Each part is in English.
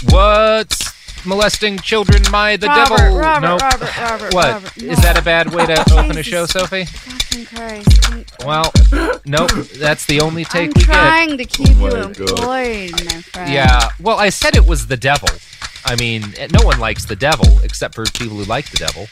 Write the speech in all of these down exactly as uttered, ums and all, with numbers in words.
What's molesting children? My the Robert, devil? Robert, Nope. Robert, Robert, What? Robert, no. Is that a bad way to Oh, open a Jesus show, Sophie? fucking Christ. I'm, Well, nope. That's the only take I'm we get. trying to keep Oh you my God. employed, my friend. Yeah. Well, I said it was the devil. I mean, no one likes the devil except for people who like the devil.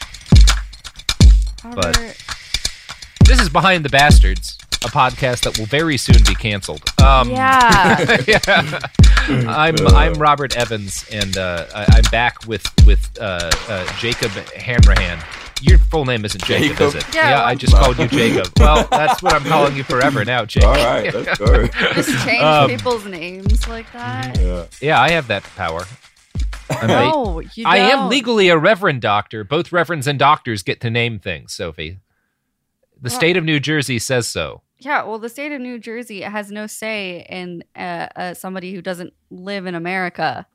Robert, but- This is Behind the Bastards, a podcast that will very soon be canceled. Um, yeah. yeah. I'm I'm Robert Evans, and uh, I, I'm back with with uh, uh, Jacob Hanrahan. Your full name isn't Jacob, Jacob? is it? Yeah, I well- just called you Jacob. Well, that's what I'm calling you forever now, Jacob. All right, let's go. Just change Um, people's names like that. Yeah. Yeah, I have that power. I'm a- No, you don't. I am legally a reverend doctor. Both reverends and doctors get to name things, Sophie. The Well- state of New Jersey says so. Yeah, well, the state of New Jersey has no say in uh, uh, somebody who doesn't live in America.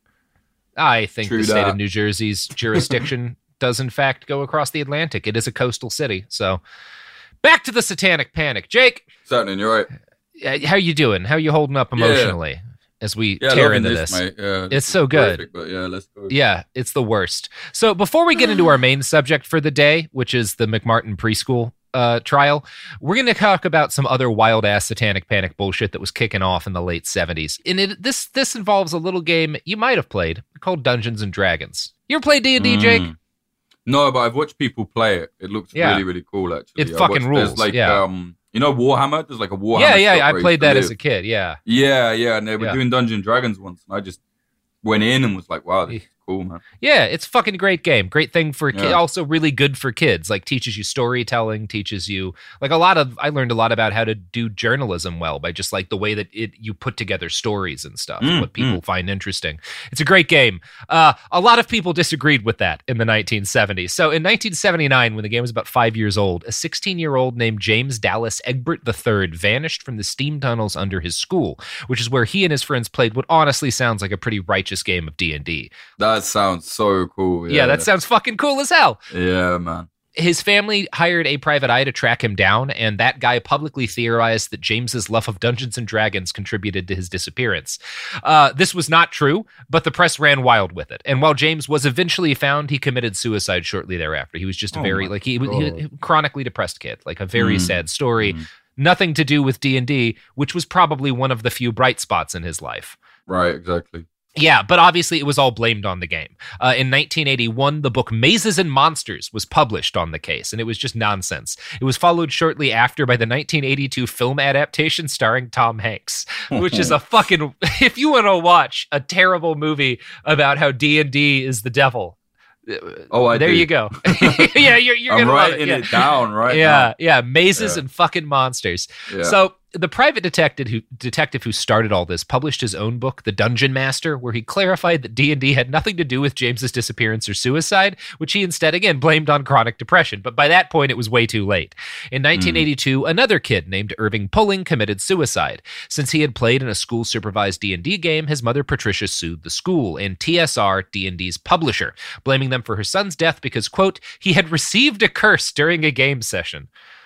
I think True the state that. of New Jersey's jurisdiction does, in fact, go across the Atlantic. It is a coastal city. So, back to the satanic panic. Jake, Certainly, you're right. uh, how you doing? How you holding up emotionally as we Yeah, tear loving into this, this? mate. Yeah, It's this so is good. perfect, but yeah, let's go. Yeah, it's the worst. So, before we get into our main subject for the day, which is the McMartin preschool uh, trial, we're going to talk about some other wild ass satanic panic bullshit that was kicking off in the late seventies. And it, this this involves a little game you might have played called Dungeons and Dragons. You ever played D and D, Jake? Mm. No, but I've watched people play it. It looks Yeah. really, really cool, actually. It I fucking watched- rules, There's like, yeah. um, you know Warhammer? There's like a Warhammer Yeah, yeah, shop I where played used to that as live. a kid. Yeah. Yeah, yeah, and they were Yeah. doing Dungeons and Dragons once, and I just went in and was like, wow, this is cool, man. Yeah, it's a fucking great game. Great thing for kids. Yeah. Also really good for kids. Like teaches you storytelling, teaches you like a lot of I learned a lot about how to do journalism well by just like the way that it you put together stories and stuff, Mm, what people find interesting. It's a great game. Uh, a lot of people disagreed with that in the nineteen seventies. So in nineteen seventy-nine, when the game was about five years old, a sixteen-year-old named James Dallas Egbert the third vanished from the steam tunnels under his school, which is where he and his friends played what honestly sounds like a pretty righteous game of D and D. That sounds so cool. Yeah, Yeah, that sounds fucking cool as hell. Yeah, man. His family hired a private eye to track him down, and that guy publicly theorized that James's love of Dungeons and Dragons contributed to his disappearance. Uh, this was not true, but the press ran wild with it. And while James was eventually found, he committed suicide shortly thereafter. He was just a Oh very my like he, he, he God. chronically depressed kid, like a very Mm. sad story. Mm. Nothing to do with D and D, which was probably one of the few bright spots in his life. Right, exactly. Yeah, but obviously it was all blamed on the game. Uh, in nineteen eighty-one, the book Mazes and Monsters was published on the case, and it was just nonsense. It was followed shortly after by the nineteen eighty-two film adaptation starring Tom Hanks, which is a fucking... If you want to watch a terrible movie about how D and D is the devil, Oh, I there do. you go. yeah, you're, you're I'm going to love it. writing Yeah. it down right yeah, yeah, mazes Yeah. and fucking monsters. now. Yeah. So the private detective who detective who started all this published his own book, The Dungeon Master, where he clarified that D and D had nothing to do with James's disappearance or suicide, which he instead again blamed on chronic depression. But by that point, it was way too late. In nineteen eighty-two, another kid named Irving Pulling committed suicide. Since he had played in a school-supervised D and D game, his mother Patricia sued the school and T S R, D and D's publisher, blaming them for her son's death because, quote, he had received a curse during a game session.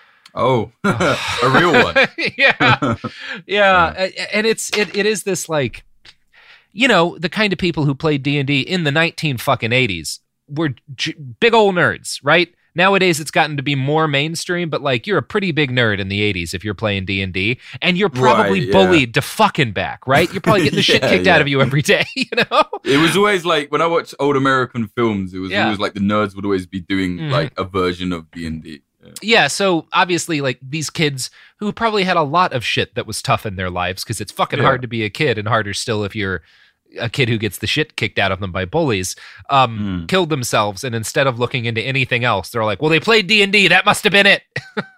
Oh, a real one. yeah, yeah, a- and it's it it is this like, you know, the kind of people who played D and D in the nineteen fucking eighties were j- big old nerds, right? Nowadays, it's gotten to be more mainstream, but like you're a pretty big nerd in the eighties if you're playing D and D, and you're probably Right, yeah. bullied to fucking back, right? You're probably getting the shit Yeah, kicked yeah. out of you every day, you know? It was always like when I watched old American films, it was Yeah. always like the nerds would always be doing Mhm. like a version of D and D. Yeah. Yeah, so obviously, like these kids who probably had a lot of shit that was tough in their lives because it's fucking Yeah. hard to be a kid and harder still if you're a kid who gets the shit kicked out of them by bullies, um, Mm. killed themselves. And instead of looking into anything else, they're like, well, they played D and D. That must have been it.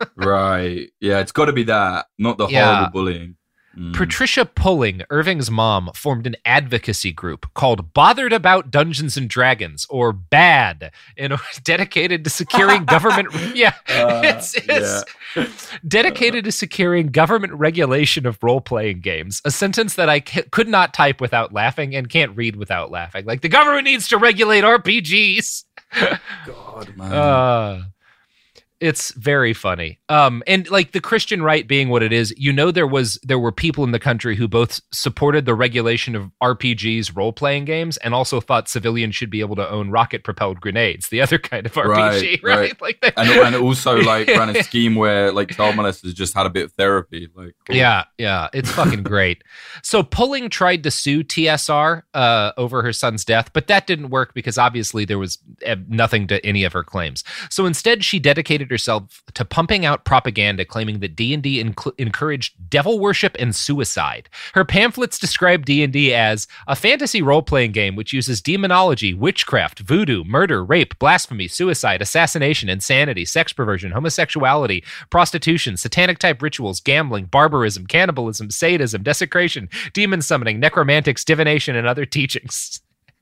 Right. Yeah, it's got to be that, not the Yeah. horrible bullying. Mm. Patricia Pulling, Irving's mom, formed an advocacy group called Bothered About Dungeons and Dragons, or BAD, in, dedicated to securing government. Yeah, Uh, it's, it's dedicated to securing government regulation of role-playing games. A sentence that I c- could not type without laughing and can't read without laughing. Like the government needs to regulate R P Gs. God, man. Uh, It's very funny. Um, and like the Christian right being what it is, you know, there was there were people in the country who both supported the regulation of R P Gs, role playing games, and also thought civilians should be able to own rocket propelled grenades, the other kind of R P G, right? right. Like they- and and also like ran a scheme where like child molesters just had a bit of therapy. Like, cool. yeah, yeah, it's fucking great. So Pulling tried to sue T S R uh, over her son's death, but that didn't work because obviously there was uh, nothing to any of her claims. So instead, she dedicated herself to pumping out propaganda claiming that D and D inc- encouraged devil worship and suicide. Her pamphlets describe D and D as a fantasy role-playing game which uses demonology, witchcraft, voodoo, murder, rape, blasphemy, suicide, assassination, insanity, sex perversion, homosexuality, prostitution, satanic-type rituals, gambling, barbarism, cannibalism, sadism, desecration, demon summoning, necromantics, divination, and other teachings.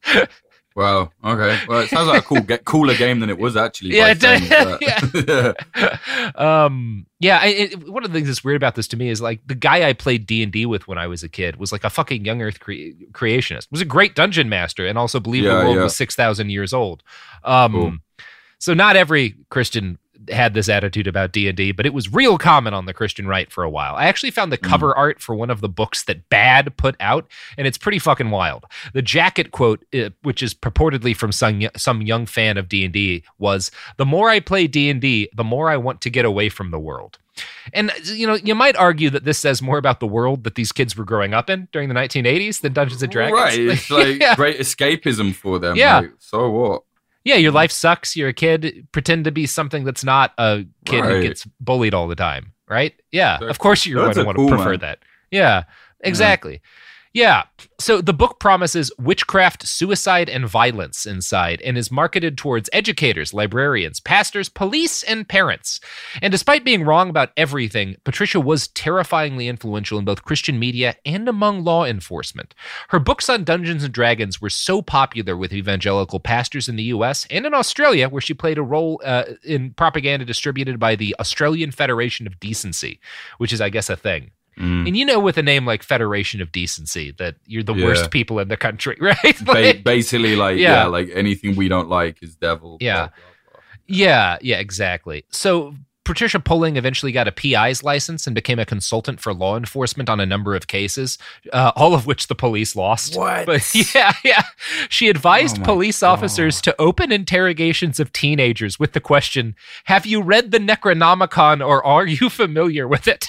Wow. Okay. Well, it sounds like a cool, get cooler game than it was actually. Yeah, by it does. saying that. yeah. um, yeah. I, it, one of the things that's weird about this to me is like the guy I played D and D with when I was a kid was like a fucking young Earth cre- creationist. Was a great dungeon master and also believed Yeah, the world yeah. was six thousand years old. Um, Cool. So not every Christian had this attitude about D and D, but it was real common on the Christian right for a while. I actually found the cover art for one of the books that Bad put out, and it's pretty fucking wild. The jacket quote, uh, which is purportedly from some, some young fan of D and D, was, "The more I play D and D, the more I want to get away from the world." And, you know, you might argue that this says more about the world that these kids were growing up in during the nineteen eighties than Dungeons and Dragons. Right. It's like Yeah. great escapism for them. Yeah. Like, so what? Yeah, your life sucks. You're a kid. Pretend to be something that's not a kid who Right. gets bullied all the time, right? Yeah, That's- of course you're going that's to a want cool to prefer one. that. Yeah, exactly. Yeah. So the book promises witchcraft, suicide, and violence inside and is marketed towards educators, librarians, pastors, police, and parents. And despite being wrong about everything, Patricia was terrifyingly influential in both Christian media and among law enforcement. Her books on Dungeons and Dragons were so popular with evangelical pastors in the U S and in Australia, where she played a role uh, in propaganda distributed by the Australian Federation of Decency, which is, I guess, a thing. Mm. And you know, with a name like Federation of Decency, that you're the Yeah. worst people in the country, right? Ba- Like- basically, like Yeah. yeah. like anything we don't like is devil. Yeah. blah, blah, blah. yeah, yeah, exactly. So Patricia Pulling eventually got a P I's license and became a consultant for law enforcement on a number of cases, uh, all of which the police lost. What? But yeah, yeah. She advised Oh my police God. officers to open interrogations of teenagers with the question, "Have you read the Necronomicon or are you familiar with it?"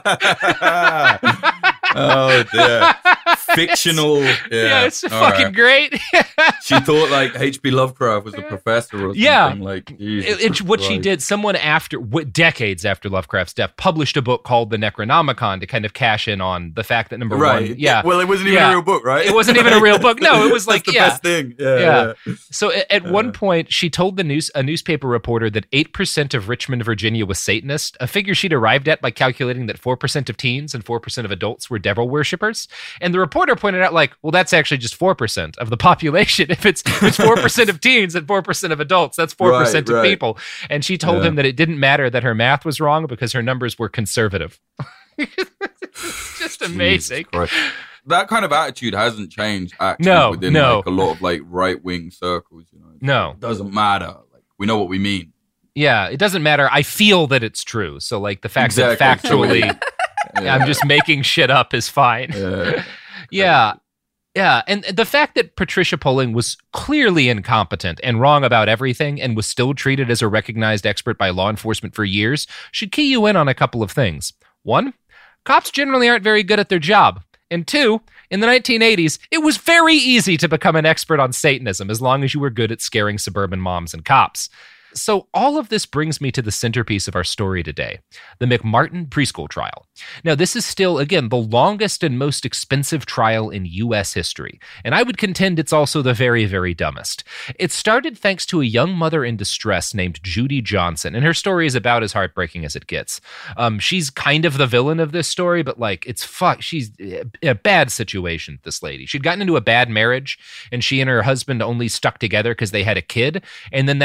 Oh dear. Fictional. Yeah, Yeah, it's All fucking right. great. She thought like H P Lovecraft was a professor or something. Yeah. Like Jesus It- it's what she Christ. did. Someone after, w- decades after Lovecraft's death, published a book called The Necronomicon to kind of cash in on the fact that number Right. one, yeah, Well, it wasn't even Yeah. a real book, right? it wasn't even a real book. No, it was like, That's the yeah. best thing. Yeah. Yeah. yeah. So at, at one Uh. point, she told the news a newspaper reporter that eight percent of Richmond, Virginia, was Satanist, a figure she'd arrived at by calculating that four percent of teens and four percent of adults were devil worshippers. And the reporter pointed out, like, well, that's actually just four percent of the population. If it's if it's four percent of teens and four percent of adults, that's four percent Right, of right. people. And she told Yeah. him that it didn't matter that her math was wrong because her numbers were conservative. It's just amazing. Jesus Christ. That kind of attitude hasn't changed actually No, within no. like a lot of like right wing circles, you know. No. It doesn't matter. Like we know what we mean. Yeah, it doesn't matter. I feel that it's true. So, like, the fact that Exactly. factually Yeah. I'm just making shit up is fine. Yeah. Yeah. Yeah. And the fact that Patricia Pulling was clearly incompetent and wrong about everything and was still treated as a recognized expert by law enforcement for years should key you in on a couple of things. One, cops generally aren't very good at their job. And two, in the nineteen eighties, it was very easy to become an expert on Satanism as long as you were good at scaring suburban moms and cops. So all of this brings me to the centerpiece of our story today, the McMartin preschool trial. Now, this is still, again, the longest and most expensive trial in U S history, and I would contend it's also the very, very dumbest. It started thanks to a young mother in distress named Judy Johnson, and her story is about as heartbreaking as it gets. Um, she's kind of the villain of this story, but, like, it's fuck. She's in a bad situation, this lady. She'd gotten into a bad marriage, and she and her husband only stuck together because they had a kid, and then that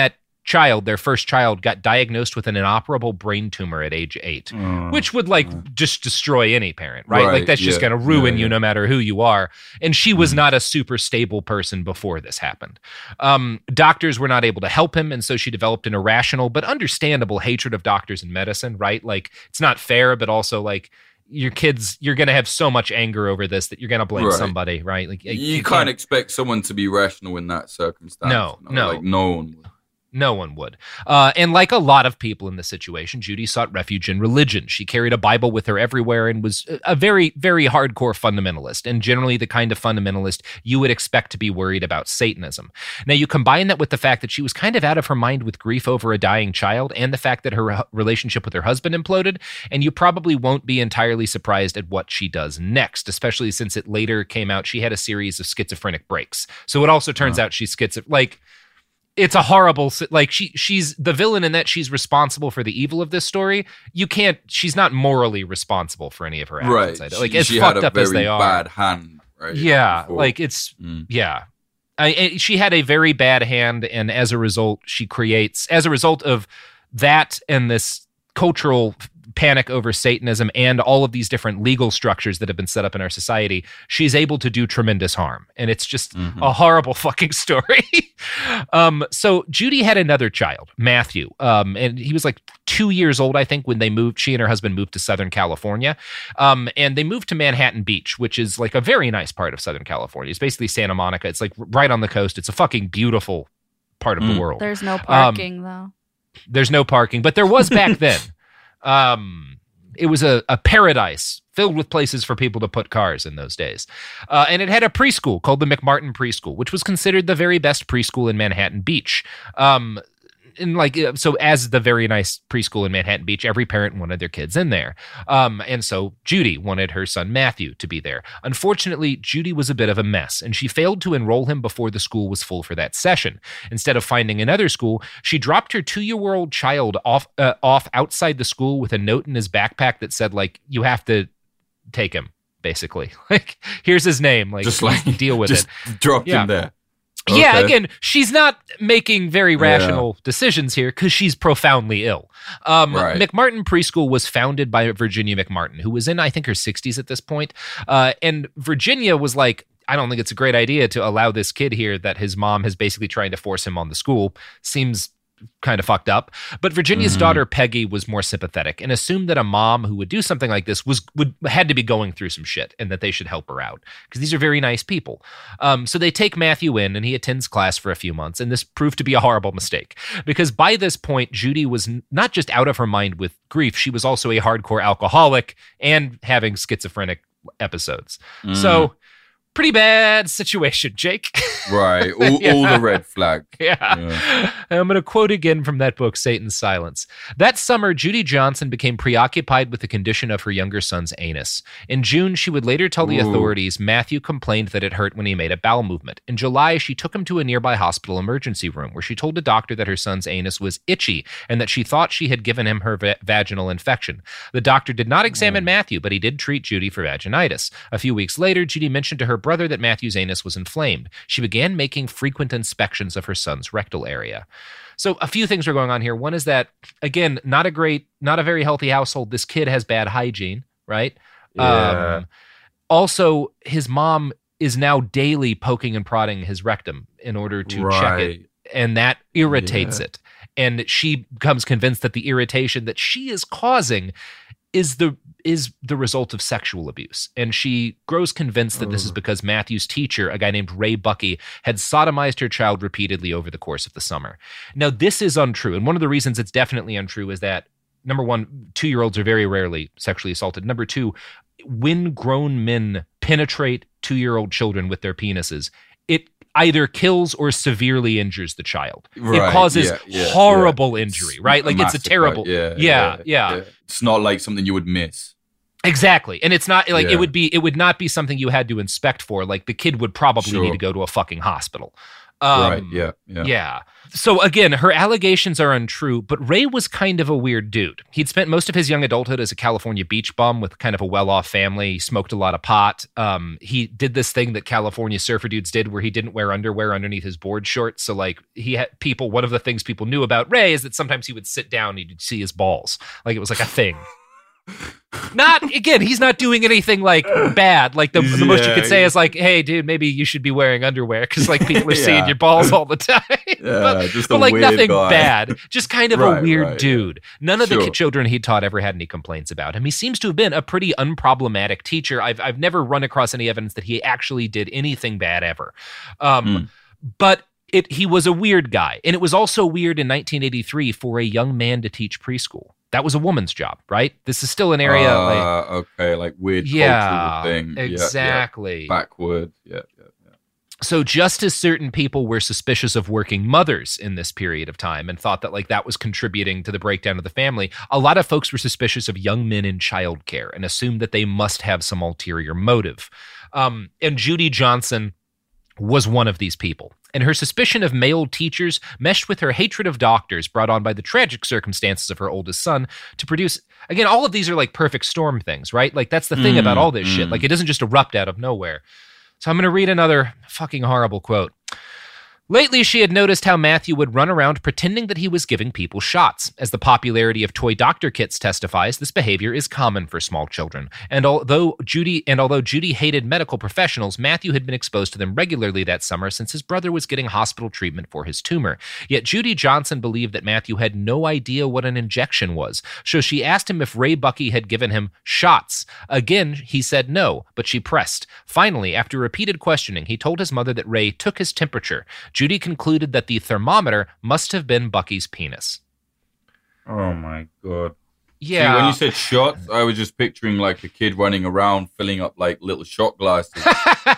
child, their first child, got diagnosed with an inoperable brain tumor at age eight, Oh, which would like oh. just destroy any parent, right? Right, Like that's just yeah, going to ruin yeah, you yeah. no matter who you are. And she was Mhm. not a super stable person before this happened. Um, doctors were not able to help him, and so she developed an irrational but understandable hatred of doctors and medicine, right? Like it's not fair, but also like your kids, you're going to have so much anger over this that you're going to blame Right. somebody, right? Like You, can't- can't expect someone to be rational in that circumstance. No, you know? no. Like no one would. No one would. Uh, and like a lot of people in this situation, Judy sought refuge in religion. She carried a Bible with her everywhere and was a very, very hardcore fundamentalist, and generally the kind of fundamentalist you would expect to be worried about Satanism. Now, you combine that with the fact that she was kind of out of her mind with grief over a dying child and the fact that her hu- relationship with her husband imploded, and you probably won't be entirely surprised at what she does next, especially since it later came out she had a series of schizophrenic breaks. So it also turns Huh. out she's schizophrenic. Like, it's a horrible si- like she she's the villain in that she's responsible for the evil of this story. You can't she's not morally responsible for any of her actions. Right. Like she, as she fucked had a up as very they are. bad hand, right? Yeah, before. like it's Mm. yeah. I, I- she had a very bad hand, and as a result, she creates as a result of that and this cultural panic over Satanism and all of these different legal structures that have been set up in our society, she's able to do tremendous harm. And it's just Mhm. a horrible fucking story. um, so Judy had another child, Matthew. Um, and he was like two years old, I think, when they moved. She and her husband moved to Southern California. Um, and they moved to Manhattan Beach, which is like a very nice part of Southern California. It's basically Santa Monica. It's like right on the coast. It's a fucking beautiful part of Mm. the world. There's no parking though. There's no parking, but there was back then. Um, it was a, a paradise filled with places for people to put cars in those days. Uh, and it had a preschool called the McMartin Preschool, which was considered the very best preschool in Manhattan Beach. Um, and like, uh, so as the very nice preschool in Manhattan Beach, every parent wanted their kids in there. Um, and so Judy wanted her son Matthew to be there. Unfortunately, Judy was a bit of a mess, and she failed to enroll him before the school was full for that session. Instead of finding another school, she dropped her two-year-old child off uh, off outside the school with a note in his backpack that said, like, you have to take him, basically. Like, here's his name. Like, Just like deal with just it. dropped Yeah. him there. Yeah, Okay. again, she's not making very rational decisions here because she's profoundly ill. Um, Right. McMartin Preschool was founded by Virginia McMartin, who was in, I think, her sixties at this point. Uh, and Virginia was like, I don't think it's a great idea to allow this kid here that his mom is basically trying to force him on the school. Seems kind of fucked up. But Virginia's Mhm. daughter Peggy was more sympathetic and assumed that a mom who would do something like this was would had to be going through some shit and that they should help her out because these are very nice people. Um, so they take Matthew in and he attends class for a few months, and this proved to be a horrible mistake because by this point Judy was n- not just out of her mind with grief, she was also a hardcore alcoholic and having schizophrenic episodes. Mm. So pretty bad situation, Jake. right, all, Yeah. all the red flag. Yeah. Yeah. I'm going to quote again from that book, Satan's Silence. That summer, Judy Johnson became preoccupied with the condition of her younger son's anus. In June, she would later tell the Ooh. authorities Matthew complained that it hurt when he made a bowel movement. In July, she took him to a nearby hospital emergency room where she told a doctor that her son's anus was itchy and that she thought she had given him her va- vaginal infection. The doctor did not examine Matthew, but he did treat Judy for vaginitis. A few weeks later, Judy mentioned to her brother that Matthew's anus was inflamed. She began making frequent inspections of her son's rectal area. So a few things are going on here. One is that, again, not a great, not a very healthy household. This kid has bad hygiene, right? Yeah. Um, also, his mom is now daily poking and prodding his rectum in order to check it, Right. and that irritates Yeah. it. And she becomes convinced that the irritation that she is causing is the is the result of sexual abuse. And she grows convinced that this is Ugh. because Matthew's teacher, a guy named Ray Bucky, had sodomized her child repeatedly over the course of the summer. Now, this is untrue. And one of the reasons it's definitely untrue is that, number one, two-year-olds are very rarely sexually assaulted. Number two, when grown men penetrate two-year-old children with their penises, it either kills or severely injures the child. It Right, causes yeah, yeah, horrible yeah. injury, right? Like, it's a massacre, terrible... Yeah Yeah, yeah. It's not like something you would miss. Exactly. And it's not like Yeah. it would be it would not be something you had to inspect for. Like the kid would probably Sure. need to go to a fucking hospital. Um, right, yeah, yeah. Yeah. So again, her allegations are untrue, but Ray was kind of a weird dude. He'd spent most of his young adulthood as a California beach bum with kind of a well-off family. He smoked a lot of pot. Um, he did this thing that California surfer dudes did where he didn't wear underwear underneath his board shorts. So like he had people, one of the things people knew about Ray is that sometimes he would sit down and you'd see his balls. Like it was like a thing. Not again, he's not doing anything like bad. Like the, the most you could say is like, hey, dude, maybe you should be wearing underwear because like people are yeah. seeing your balls all the time. Yeah, but, just but a like weird nothing guy. bad. Just kind of Right, a weird right, dude. None of Sure. the children he taught ever had any complaints about him. He seems to have been a pretty unproblematic teacher. I've I've never run across any evidence that he actually did anything bad ever. Um, Mm. But it he was a weird guy, and it was also weird in nineteen eighty-three for a young man to teach preschool. That was a woman's job, right? This is still an area uh, like okay, like weird yeah, cultural thing. Yeah, exactly. Yeah, Backward. Yeah, yeah, yeah. So just as certain people were suspicious of working mothers in this period of time and thought that like that was contributing to the breakdown of the family, a lot of folks were suspicious of young men in childcare and assumed that they must have some ulterior motive. Um, and Judy Johnson was one of these people. And her suspicion of male teachers meshed with her hatred of doctors brought on by the tragic circumstances of her oldest son to produce, again, all of these are like perfect storm things, right? Like that's the thing Mm, about all this mm. shit. Like it doesn't just erupt out of nowhere. So I'm going to read another fucking horrible quote. Lately, she had noticed how Matthew would run around pretending that he was giving people shots. As the popularity of toy doctor kits testifies, this behavior is common for small children. And although Judy and although Judy hated medical professionals, Matthew had been exposed to them regularly that summer since his brother was getting hospital treatment for his tumor. Yet Judy Johnson believed that Matthew had no idea what an injection was. So she asked him if Ray Bucky had given him shots. Again, he said no, but she pressed. Finally, after repeated questioning, he told his mother that Ray took his temperature. Judy concluded that the thermometer must have been Bucky's penis. Oh my god. Yeah. See, when you said shots, I was just picturing like a kid running around filling up like little shot glasses. And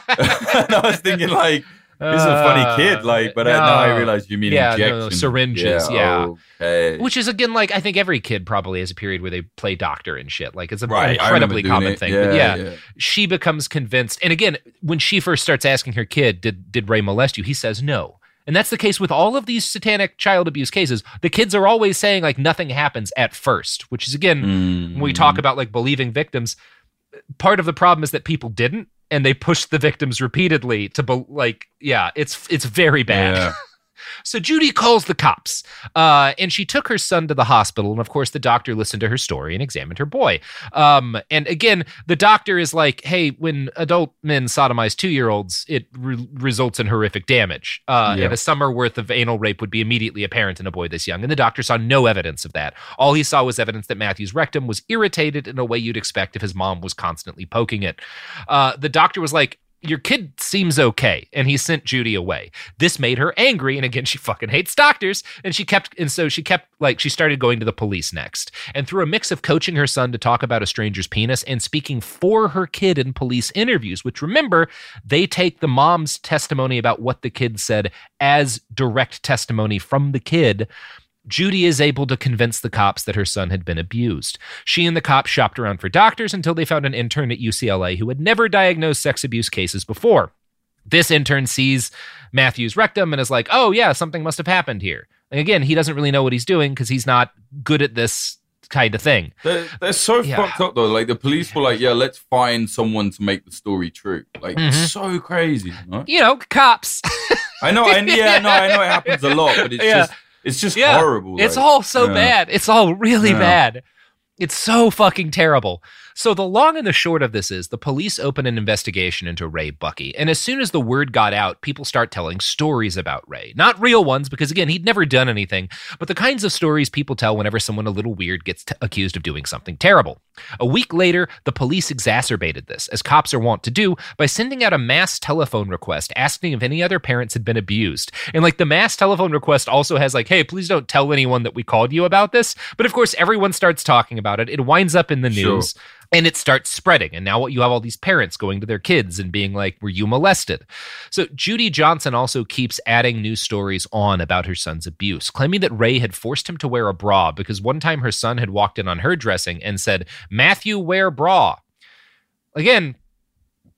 I was thinking like, this is a funny kid, like, but Uh, I, now I no. realize you mean Yeah, no, injection. no, syringes, yeah. Okay. Which is, again, like, I think every kid probably has a period where they play doctor and shit. Like, it's a, Right, an I remember incredibly doing common it. thing. Yeah, but yeah, yeah. she becomes convinced. And again, when she first starts asking her kid, did, did Ray molest you? He says no. And that's the case with all of these satanic child abuse cases. The kids are always saying, like, nothing happens at first, which is, again, Mm. when we talk about, like, believing victims, part of the problem is that people didn't. And they pushed the victims repeatedly to, be, like, yeah, it's it's very bad. Yeah. So Judy calls the cops, uh, and she took her son to the hospital. And of course, the doctor listened to her story and examined her boy. Um, and again, the doctor is like, hey, when adult men sodomize two-year-olds, it re- results in horrific damage. Uh, Yeah. And a summer worth of anal rape would be immediately apparent in a boy this young. And the doctor saw no evidence of that. All he saw was evidence that Matthew's rectum was irritated in a way you'd expect if his mom was constantly poking it. Uh, the doctor was like, your kid seems okay, and he sent Judy away. This made her angry, and again, she fucking hates doctors, and she kept, and so she kept, like, she started going to the police next. And through a mix of coaching her son to talk about a stranger's penis and speaking for her kid in police interviews, which, remember, they take the mom's testimony about what the kid said as direct testimony from the kid, Judy is able to convince the cops that her son had been abused. She and the cops shopped around for doctors until they found an intern at U C L A who had never diagnosed sex abuse cases before. This intern sees Matthew's rectum and is like, oh yeah, something must have happened here. And again, he doesn't really know what he's doing because he's not good at this kind of thing. They're, they're so Yeah. fucked up though. Like the police were like, yeah, let's find someone to make the story true. Like Mhm. it's so crazy. No? You know, cops. I know, and yeah, no, I know it happens a lot, but it's Yeah. just it's just Yeah. horrible. It's like, all so yeah. bad. It's all really Yeah. bad. It's so fucking terrible. So the long and the short of this is the police open an investigation into Ray Bucky. And as soon as the word got out, people start telling stories about Ray. Not real ones, because again, he'd never done anything, but the kinds of stories people tell whenever someone a little weird gets t- accused of doing something terrible. A week later, the police exacerbated this, as cops are wont to do, by sending out a mass telephone request asking if any other parents had been abused. And like the mass telephone request also has like, hey, please don't tell anyone that we called you about this. But of course, everyone starts talking about it. It winds up in the Sure. news. And it starts spreading. And now what you have all these parents going to their kids and being like, were you molested? So Judy Johnson also keeps adding new stories on about her son's abuse, claiming that Ray had forced him to wear a bra because one time her son had walked in on her dressing and said, Matthew, wear bra. Again,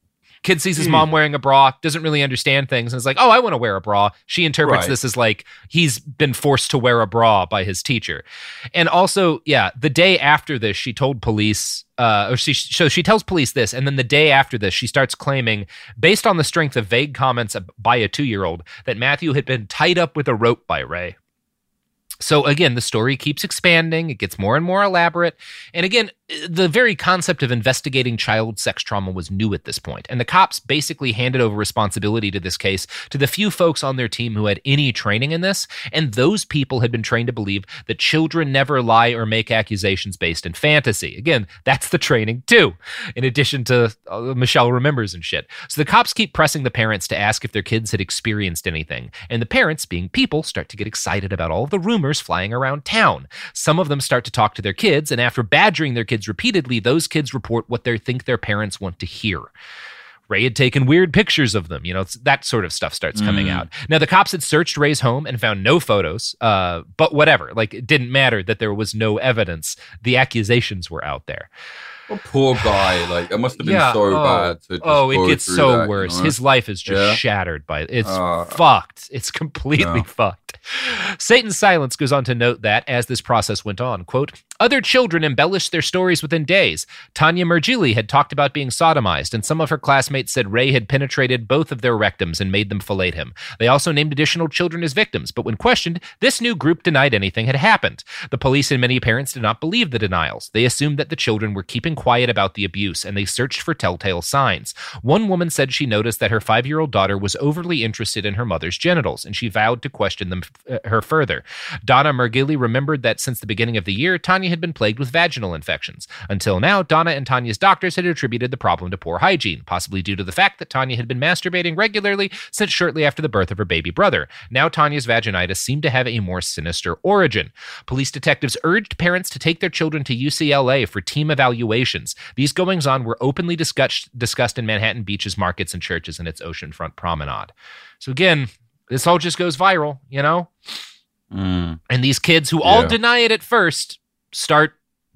Kid sees his Hmm. mom wearing a bra, doesn't really understand things, and is like, oh, I want to wear a bra. She interprets Right. this as like he's been forced to wear a bra by his teacher. And also, yeah, the day after this, she told police, uh, or she, so she tells police this, and then the day after this, she starts claiming, based on the strength of vague comments by a two-year-old, that Matthew had been tied up with a rope by Ray. So again, the story keeps expanding. It gets more and more elaborate. And again, the very concept of investigating child sex trauma was new at this point. And the cops basically handed over responsibility to this case to the few folks on their team who had any training in this. And those people had been trained to believe that children never lie or make accusations based in fantasy. Again, that's the training too, in addition to uh, Michelle Remembers and shit. So the cops keep pressing the parents to ask if their kids had experienced anything. And the parents, being people, start to get excited about all of the rumors flying around town. Some of them start to talk to their kids, and after badgering their kids repeatedly, those kids report what they think their parents want to hear. Ray had taken weird pictures of them. You know, it's, that sort of stuff starts coming Mm. out. Now, the cops had searched Ray's home and found no photos, uh, but whatever. Like, it didn't matter that there was no evidence. The accusations were out there. Oh, poor guy. Like, it must have been Yeah, so oh, bad to just Oh, it go gets through so that, you worse. know? His life is just Yeah. shattered by it. It's Uh, fucked. It's completely no. fucked. Satan's Silence goes on to note that, as this process went on, quote, other children embellished their stories within days. Tanya Mergili had talked about being sodomized, and some of her classmates said Ray had penetrated both of their rectums and made them fillet him. They also named additional children as victims, but when questioned, this new group denied anything had happened. The police and many parents did not believe the denials. They assumed that the children were keeping quiet about the abuse, and they searched for telltale signs. One woman said she noticed that her five-year-old daughter was overly interested in her mother's genitals, and she vowed to question them uh, her further. Donna Mergili remembered that since the beginning of the year, Tanya had been plagued with vaginal infections. Until now, Donna and Tanya's doctors had attributed the problem to poor hygiene, possibly due to the fact that Tanya had been masturbating regularly since shortly after the birth of her baby brother. Now Tanya's vaginitis seemed to have a more sinister origin. Police detectives urged parents to take their children to U C L A for team evaluations. These goings-on were openly discussed, discussed in Manhattan Beach's markets and churches and its oceanfront promenade. So again, this all just goes viral, you know? Mm. And these kids who all Yeah. deny it at first start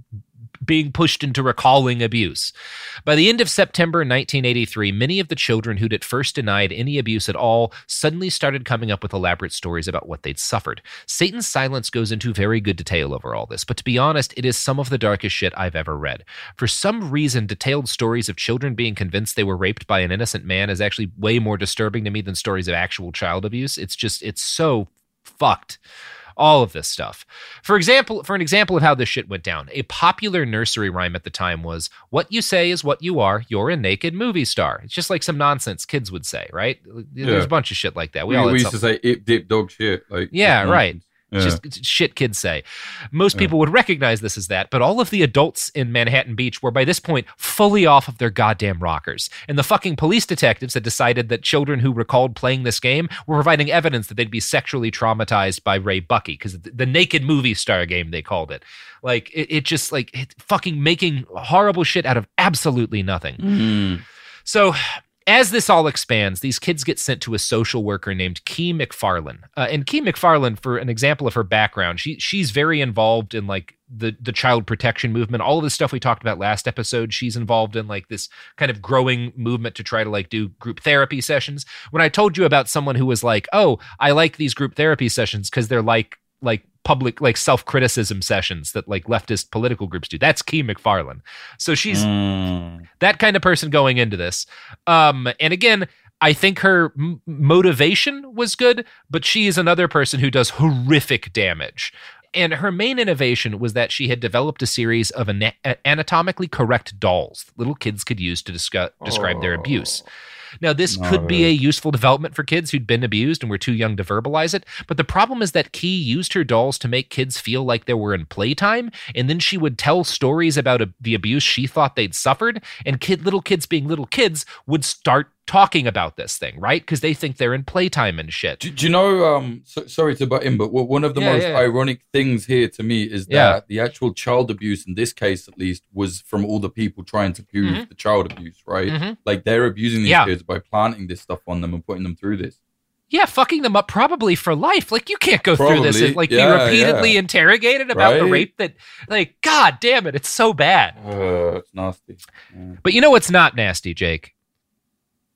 being pushed into recalling abuse. By the end of September nineteen eighty-three, many of the children who'd at first denied any abuse at all suddenly started coming up with elaborate stories about what they'd suffered. Satan's Silence goes into very good detail over all this, but to be honest, it is some of the darkest shit I've ever read. For some reason, detailed stories of children being convinced they were raped by an innocent man is actually way more disturbing to me than stories of actual child abuse. It's just, it's so fucked. All of this stuff. For example, for an example of how this shit went down, a popular nursery rhyme at the time was, what you say is what you are, you're a naked movie star. It's just like some nonsense kids would say, right? There's Yeah. a bunch of shit like that. We, We, all had we used to something. say ip dip dog shit. Like Yeah, it's right. nonsense. It's Yeah. just it's shit kids say. Most people would recognize this as that, but all of the adults in Manhattan Beach were by this point fully off of their goddamn rockers. And the fucking police detectives had decided that children who recalled playing this game were providing evidence that they'd be sexually traumatized by Ray Bucky, because the naked movie star game, they called it. Like, it, it just, like, it fucking making horrible shit out of absolutely nothing. Mm. So, as this all expands, these kids get sent to a social worker named Key McFarlane. Uh, and Key McFarlane, for an example of her background, she she's very involved in like the the child protection movement. All of the stuff we talked about last episode, she's involved in like this kind of growing movement to try to like do group therapy sessions. When I told you about someone who was like, "Oh, I like these group therapy sessions because they're like like public like self-criticism sessions that like leftist political groups do," that's Key McFarlane. So she's Mm. that kind of person going into this. Um, and again, I think her m- motivation was good, but she is another person who does horrific damage. And her main innovation was that she had developed a series of ana- anatomically correct dolls that little kids could use to discuss, describe their abuse. Now, this Not could be really. a useful development for kids who'd been abused and were too young to verbalize it, but the problem is that Key used her dolls to make kids feel like they were in playtime, and then she would tell stories about a, the abuse she thought they'd suffered, and kid, little kids being little kids would start talking about this thing, right? Because they think they're in playtime and shit. Do, do you know? Um, so, sorry to butt in, but what- one of the Yeah, most yeah. ironic things here to me is that Yeah. the actual child abuse, in this case at least, was from all the people trying to prove Mhm. the child abuse, right? Mhm. Like they're abusing these Yeah. kids by planting this stuff on them and putting them through this. Yeah, fucking them up probably for life. Like, you can't go through this Probably. and like Yeah, be repeatedly yeah. interrogated about the Right. rape that, like, god damn it, it's so bad. Uh, it's nasty. Yeah. But you know what's not nasty, Jake?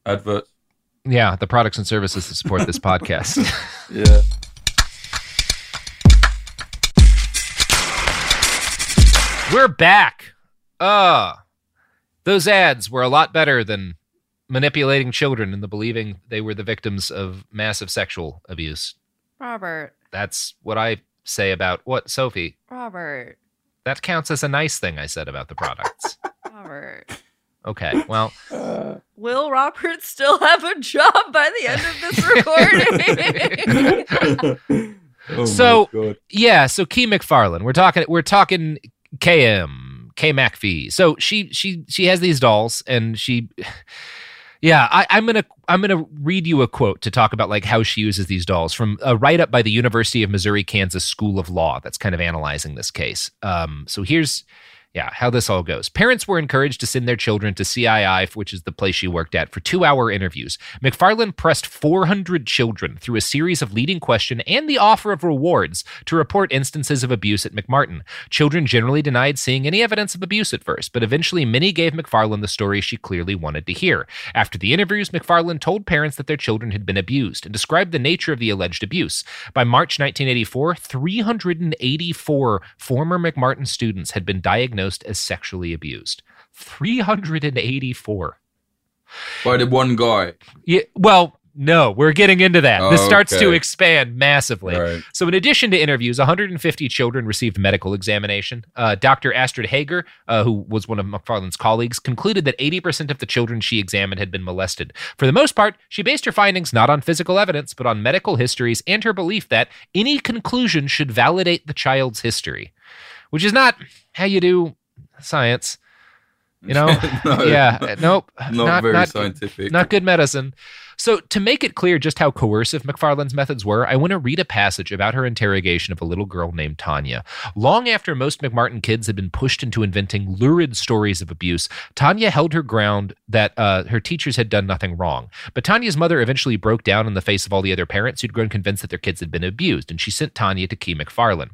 Adverts. Yeah, the products and services that support this podcast. Yeah. We're back. Uh, those ads were a lot better than manipulating children into believing they were the victims of massive sexual abuse. Robert. That's what I say about what, Sophie? Robert. That counts as a nice thing I said about the products. Robert. Okay, well. Uh, Will Robert still have a job by the end of this recording? oh So- my God. Yeah, so Key McFarlane. We're talking we're talking K M, K McPhee. So she she she has these dolls and she Yeah, I, I'm gonna I'm gonna read you a quote to talk about like how she uses these dolls from a write-up by the University of Missouri Kansas School of Law that's kind of analyzing this case. Um, so here's yeah, how this all goes. Parents were encouraged to send their children to C I I, which is the place she worked at, for two-hour interviews. McFarlane pressed four hundred children through a series of leading question and the offer of rewards to report instances of abuse at McMartin. Children generally denied seeing any evidence of abuse at first, but eventually many gave McFarlane the story she clearly wanted to hear. After the interviews, McFarlane told parents that their children had been abused and described the nature of the alleged abuse. By March nineteen eighty-four, three hundred eighty-four former McMartin students had been diagnosed as sexually abused. three hundred eighty-four. By the one guy. Yeah, well, no, we're getting into that. This Oh, starts to okay. expand massively. Right. So in addition to interviews, one hundred fifty children received medical examination. Uh, Doctor Astrid Hager, uh, who was one of McFarlane's colleagues, concluded that eighty percent of the children she examined had been molested. For the most part, she based her findings not on physical evidence, but on medical histories and her belief that any conclusion should validate the child's history, which is not how you do science. You know? No, yeah. Nope. Not, very scientific. Not good medicine. So to make it clear just how coercive McFarlane's methods were, I want to read a passage about her interrogation of a little girl named Tanya. Long after most McMartin kids had been pushed into inventing lurid stories of abuse, Tanya held her ground that uh, her teachers had done nothing wrong. But Tanya's mother eventually broke down in the face of all the other parents who'd grown convinced that their kids had been abused, and she sent Tanya to Key McFarlane.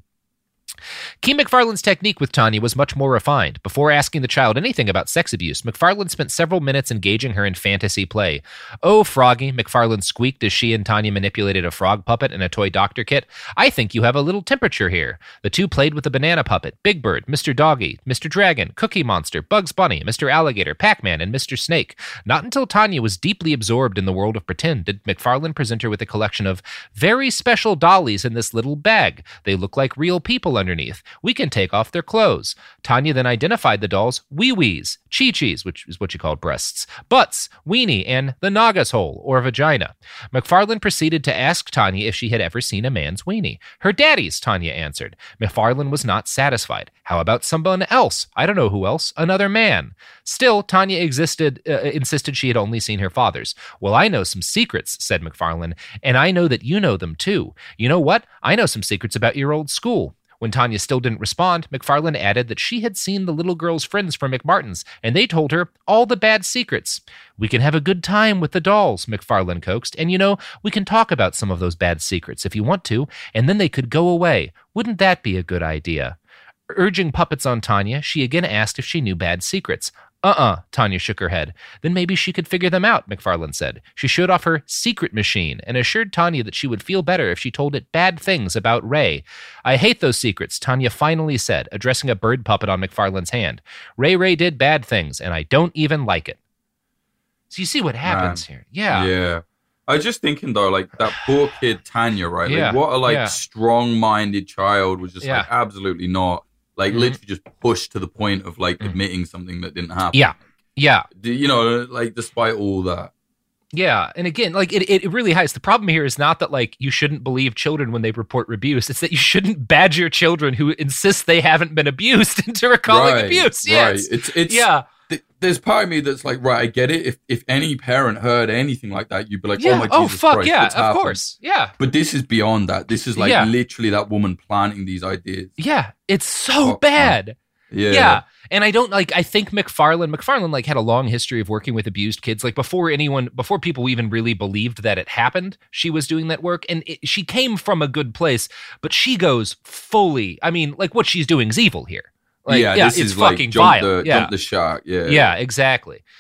Key McFarlane's technique with Tanya was much more refined. Before asking the child anything about sex abuse, McFarlane spent several minutes engaging her in fantasy play. "Oh, Froggy," McFarlane squeaked as she and Tanya manipulated a frog puppet and a toy doctor kit. "I think you have a little temperature here." The two played with the banana puppet, Big Bird, Mister Doggy, Mister Dragon, Cookie Monster, Bugs Bunny, Mister Alligator, Pac-Man, and Mister Snake. Not until Tanya was deeply absorbed in the world of pretend did McFarlane present her with a collection of very special dollies in this little bag. They look like real people underneath. We can take off their clothes. Tanya then identified the dolls wee-wees, chi-chis, which is what you call breasts, butts, weenie, and the nagas hole, or vagina. McFarlane proceeded to ask Tanya if she had ever seen a man's weenie. Her daddy's, Tanya answered. McFarlane was not satisfied. How about someone else? I don't know who else. Another man. Still, Tanya existed, uh, insisted she had only seen her father's. "Well, I know some secrets," said McFarlane, "and I know that you know them too. You know what? I know some secrets about your old school." When Tanya still didn't respond, McFarlane added that she had seen the little girl's friends from McMartin's, and they told her all the bad secrets. "We can have a good time with the dolls," McFarlane coaxed, "and you know, we can talk about some of those bad secrets if you want to, and then they could go away. Wouldn't that be a good idea?" Urging puppets on Tanya, she again asked if she knew bad secrets. Uh-uh, Tanya shook her head. "Then maybe she could figure them out," McFarlane said. She showed off her secret machine and assured Tanya that she would feel better if she told it bad things about Ray. "I hate those secrets," Tanya finally said, addressing a bird puppet on McFarlane's hand. "Ray Ray did bad things, and I don't even like it." So you see what happens Man. here. Yeah. Yeah. I was just thinking though, like that poor kid Tanya, right? Yeah, Like what a like yeah. strong-minded child was just Yeah. like absolutely not. Like Mhm. literally just pushed to the point of like Mhm. admitting something that didn't happen. Yeah. Yeah. D- You know, like despite all that. Yeah, and again, like it, it really hides. The problem here is not that like you shouldn't believe children when they report abuse. It's that you shouldn't badger children who insist they haven't been abused into recalling right, abuse. Right. Yes. It's it's Yeah. th- there's part of me that's like, right, I get it. If if any parent heard anything like that, you'd be like, Yeah. oh my Oh, Jesus fuck Christ, yeah. what's Of happened? course. Yeah. But this is beyond that. This is like Yeah. literally that woman planting these ideas. Yeah. It's so Fuck, bad. Yeah. Yeah. And I don't like, I think McFarlane, McFarlane like had a long history of working with abused kids. Like before anyone, before people even really believed that it happened, she was doing that work. And it, she came from a good place, but she goes fully, I mean, like what she's doing is evil here. Like, yeah, yeah this it's is like fucking jump vile. the, yeah. jump the shark. Yeah. Yeah, exactly.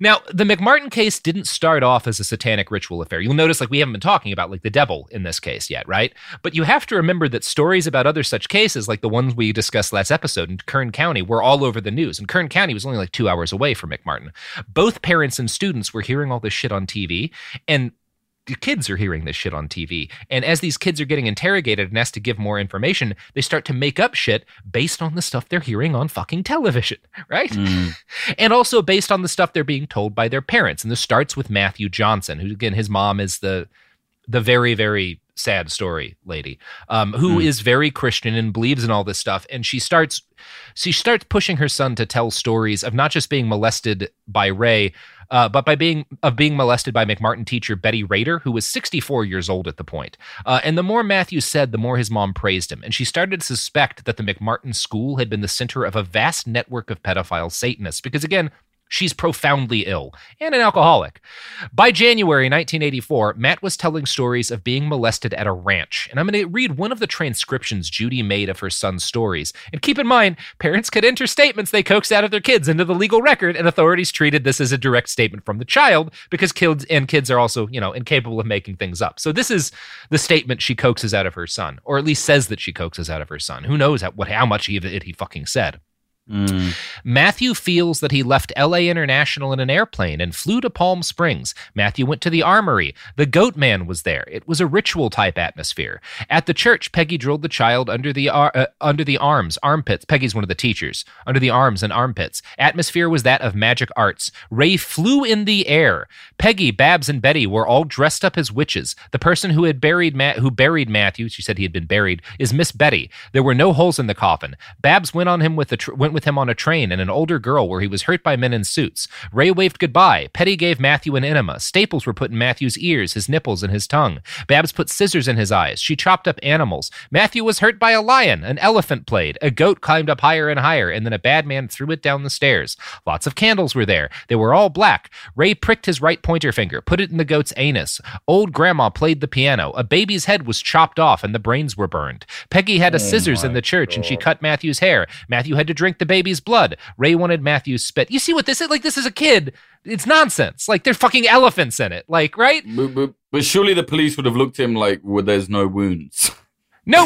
Now, the McMartin case didn't start off as a satanic ritual affair. You'll notice, like, we haven't been talking about, like, the devil in this case yet, right? But you have to remember that stories about other such cases, like the ones we discussed last episode in Kern County, were all over the news. And Kern County was only like two hours away from McMartin. Both parents and students were hearing all this shit on T V, and the kids are hearing this shit on T V. And as these kids are getting interrogated and asked to give more information, they start to make up shit based on the stuff they're hearing on fucking television, right? Mm. And also based on the stuff they're being told by their parents. And this starts with Matthew Johnson, who, again, his mom is the the very, very sad story lady, um, who mm. is very Christian and believes in all this stuff. And she starts she starts pushing her son to tell stories of not just being molested by Ray, Uh, but by being of being molested by McMartin teacher Betty Rader, who was sixty-four years old at the point. Uh, and the more Matthew said, the more his mom praised him. And she started to suspect that the McMartin school had been the center of a vast network of pedophile Satanists. Because again, she's profoundly ill and an alcoholic. By January nineteen eighty-four, Matt was telling stories of being molested at a ranch. And I'm going to read one of the transcriptions Judy made of her son's stories. And keep in mind, parents could enter statements they coaxed out of their kids into the legal record, and authorities treated this as a direct statement from the child because kids and kids are also, you know, incapable of making things up. So this is the statement she coaxes out of her son, or at least says that she coaxes out of her son. Who knows how, what, how much he, it he fucking said. Mm. Matthew feels that he left L A International in an airplane and flew to Palm Springs. Matthew went to the armory. The goat man was there. It was a ritual type atmosphere. At the church, Peggy drilled the child under the ar- uh, under the arms, armpits. Peggy's one of the teachers. Under the arms and armpits. Atmosphere was that of magic arts. Ray flew in the air. Peggy, Babs, and Betty were all dressed up as witches. The person who had buried Ma- who buried Matthew, she said he had been buried, is Miss Betty. There were no holes in the coffin. Babs went on him with the tr- went with him on a train and an older girl where he was hurt by men in suits. Ray waved goodbye. Petty gave Matthew an enema. Staples were put in Matthew's ears, his nipples, and his tongue. Babs put scissors in his eyes. She chopped up animals. Matthew was hurt by a lion. An elephant played. A goat climbed up higher and higher, and then a bad man threw it down the stairs. Lots of candles were there. They were all black. Ray pricked his right pointer finger, put it in the goat's anus. Old grandma played the piano. A baby's head was chopped off, and the brains were burned. Peggy had a oh scissors in the church, God. And she cut Matthew's hair. Matthew had to drink the baby's blood. Ray wanted Matthew's spit. You see what this is? Like, this is a kid. It's nonsense. Like, there's fucking elephants in it. Like, right? But, but, but surely the police would have looked at him like, well, there's no wounds. Nope.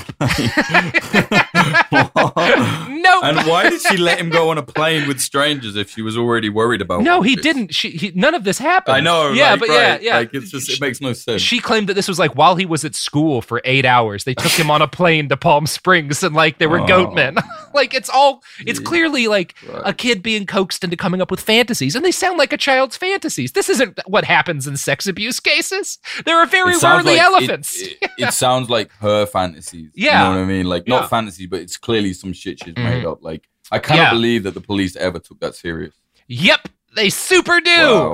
Nope. And why did she let him go on a plane with strangers if she was already worried about? No, he this? didn't. She, he, none of this happened. I know. Yeah, like, but right. yeah, yeah. Like it's just it makes no sense. She claimed that this was like while he was at school for eight hours. They took him on a plane to Palm Springs, and like there were oh. goat men. Like it's all. It's yeah. clearly like right. a kid being coaxed into coming up with fantasies, and they sound like a child's fantasies. This isn't what happens in sex abuse cases. There are very rarely like elephants. It, it, it sounds like her fantasies. Yeah. You know what I mean? Like, not yeah. fantasy, but it's clearly some shit she's made mm. up. Like, I cannot yeah. believe that the police ever took that serious. Yep, they super do. Wow.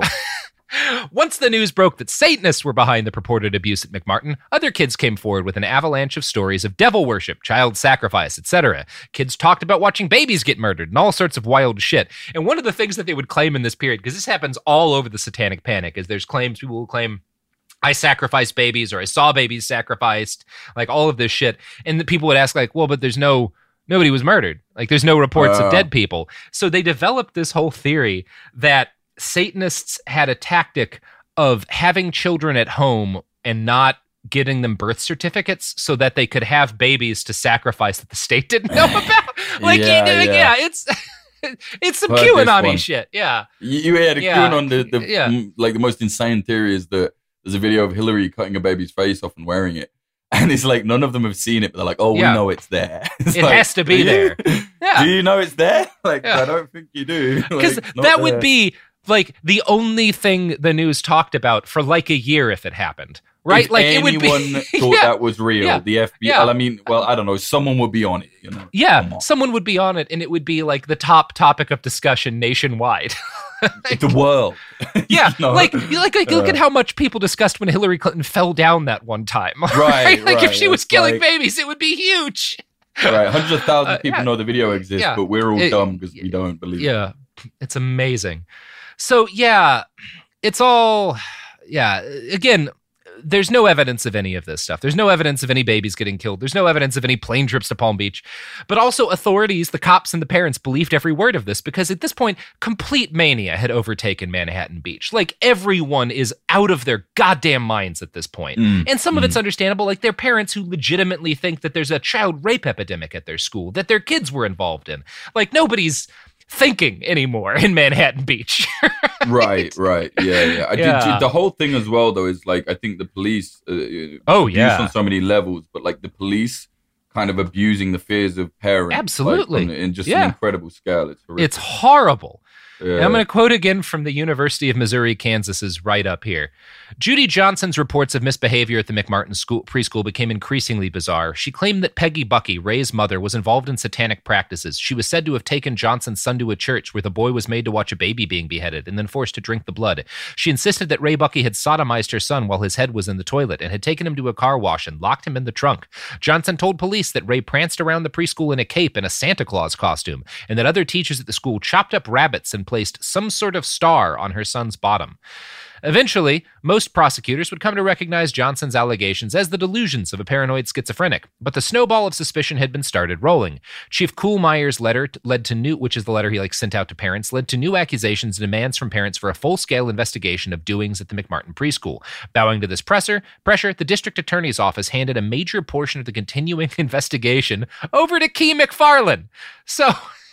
Once the news broke that Satanists were behind the purported abuse at McMartin, other kids came forward with an avalanche of stories of devil worship, child sacrifice, et cetera. Kids talked about watching babies get murdered and all sorts of wild shit. And one of the things that they would claim in this period, because this happens all over the Satanic Panic, is there's claims, people will claim, I sacrificed babies, or I saw babies sacrificed, like all of this shit. And the people would ask, like, well, but there's no, nobody was murdered. Like, there's no reports uh. of dead people. So they developed this whole theory that Satanists had a tactic of having children at home and not getting them birth certificates so that they could have babies to sacrifice that the state didn't know about. Like, yeah, yeah. yeah it's... It's some QAnon-y shit, yeah. You, you had a yeah. QAnon, the, the yeah. m- like the most insane theory is that there's a video of Hillary cutting a baby's face off and wearing it. And it's like, none of them have seen it, but they're like, oh, yeah. we know it's there. It's it like, has to be there. Yeah. Do you know it's there? Like, yeah. I don't think you do. Because like, that there. would be like the only thing the news talked about for like a year if it happened. Right? If like anyone it would be, thought yeah, that was real, yeah, the F B I. Yeah. I mean, well, I don't know. Someone would be on it. You know. Yeah, someone would be on it, and it would be like the top topic of discussion nationwide. Like, the world. Yeah, you know? like like like look uh, at how much people discussed when Hillary Clinton fell down that one time. Right. right? Like right. if she was it's killing like, babies, it would be huge. Right, hundreds of thousands uh, of people yeah. know the video exists, yeah. but we're all it, dumb because we don't believe yeah, it. Yeah, it's amazing. So yeah, it's all yeah. Again, there's no evidence of any of this stuff. There's no evidence of any babies getting killed. There's no evidence of any plane trips to Palm Beach. But also authorities, the cops and the parents believed every word of this because at this point, complete mania had overtaken Manhattan Beach. Like everyone is out of their goddamn minds at this point. Mm, and some mm. of it's understandable, like their parents who legitimately think that there's a child rape epidemic at their school that their kids were involved in. Like nobody's thinking anymore in Manhattan Beach. Right, right. Yeah, yeah. I Yeah. Did, the whole thing as well, though, is like, I think the police, uh, Oh, abuse yeah. on so many levels, but like the police kind of abusing the fears of parents. like, Absolutely. on- in just Yeah. an incredible scale. It's horrific. It's horrible. Yeah. And I'm going to quote again from the University of Missouri, Kansas's write up here. Judy Johnson's reports of misbehavior at the McMartin school, preschool became increasingly bizarre. She claimed that Peggy Bucky, Ray's mother, was involved in satanic practices. She was said to have taken Johnson's son to a church where the boy was made to watch a baby being beheaded and then forced to drink the blood. She insisted that Ray Bucky had sodomized her son while his head was in the toilet and had taken him to a car wash and locked him in the trunk. Johnson told police that Ray pranced around the preschool in a cape and a Santa Claus costume, and that other teachers at the school chopped up rabbits and placed some sort of star on her son's bottom. Eventually, most prosecutors would come to recognize Johnson's allegations as the delusions of a paranoid schizophrenic, but the snowball of suspicion had been started rolling. Chief Kuhlmeyer's letter t- led to new, which is the letter he like sent out to parents, led to new accusations and demands from parents for a full-scale investigation of doings at the McMartin preschool. Bowing to this presser, pressure, the district attorney's office handed a major portion of the continuing investigation over to Key McFarlane. So...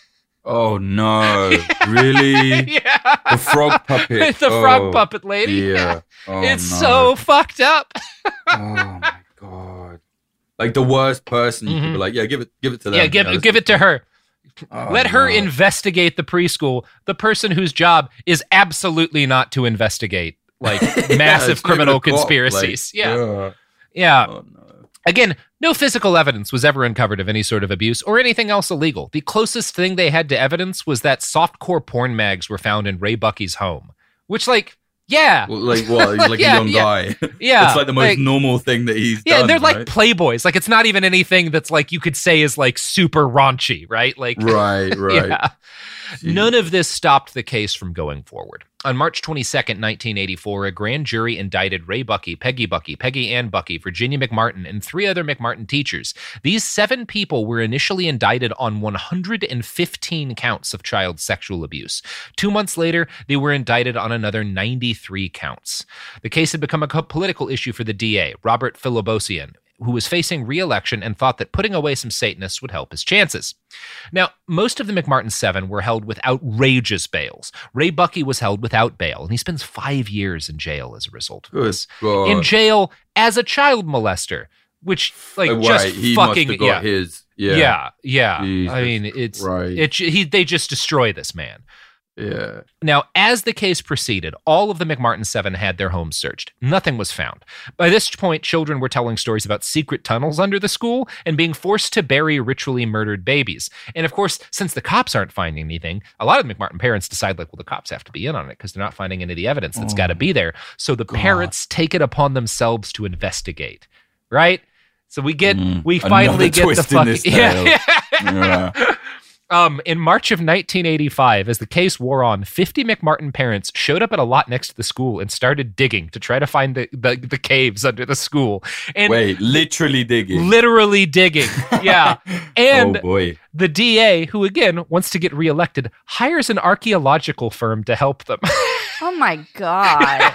Oh, no. Really? yeah. The frog puppet. the frog Oh, puppet lady. Yeah. Oh, it's no. so fucked up. Oh, my God. Like the worst person. You could Mhm. be like, yeah, give it give it to them. Yeah, you give know, give it to her. Oh, Let her no. investigate the preschool. The person whose job is absolutely not to investigate like Yeah, massive it's not even criminal a cop, conspiracies. like, yeah. ugh. Yeah. Oh, no. Again, no physical evidence was ever uncovered of any sort of abuse or anything else illegal. The closest thing they had to evidence was that softcore porn mags were found in Ray Bucky's home, which, like, yeah, Well, like what? He's like Yeah, a young yeah. guy. yeah. It's like the most normal thing that he's yeah, done. they're like right? playboys. Like, it's not even anything that's like you could say is like super raunchy, right? Like, Right, right. yeah. Jeez. None of this stopped the case from going forward. On March twenty-second, nineteen eighty-four, a grand jury indicted Ray Bucky, Peggy Bucky, Peggy Ann Bucky, Virginia McMartin, and three other McMartin teachers. These seven people were initially indicted on one hundred fifteen counts of child sexual abuse. Two months later, they were indicted on another ninety-three counts. The case had become a co- political issue for the D A, Robert Philobosian, who was facing re-election and thought that putting away some Satanists would help his chances. Now, most of the McMartin Seven were held with outrageous bails. Ray Bucky was held without bail, and he spends five years in jail as a result of Good this. God. In jail as a child molester, which, like, Oh, just right, he fucking, must have got yeah. his. Yeah. Yeah, yeah. Jesus I mean, it's, Christ. it, he, they just destroy this man. Yeah. Now, as the case proceeded, all of the McMartin Seven had their homes searched. Nothing was found. By this point, children were telling stories about secret tunnels under the school and being forced to bury ritually murdered babies. And of course, since the cops aren't finding anything, a lot of the McMartin parents decide, like, well, the cops have to be in on it because they're not finding any of the evidence that's Oh, got to be there. So the God. parents take it upon themselves to investigate, right? So we get, Mm, we another finally get the twist in fucking, this yeah, tale. yeah. Yeah. Um, in March of nineteen eighty-five, as the case wore on, fifty McMartin parents showed up at a lot next to the school and started digging to try to find the, the, the caves under the school. And Wait, literally digging. literally digging. Yeah. And oh boy. the D A, who again wants to get reelected, hires an archaeological firm to help them. Oh my god.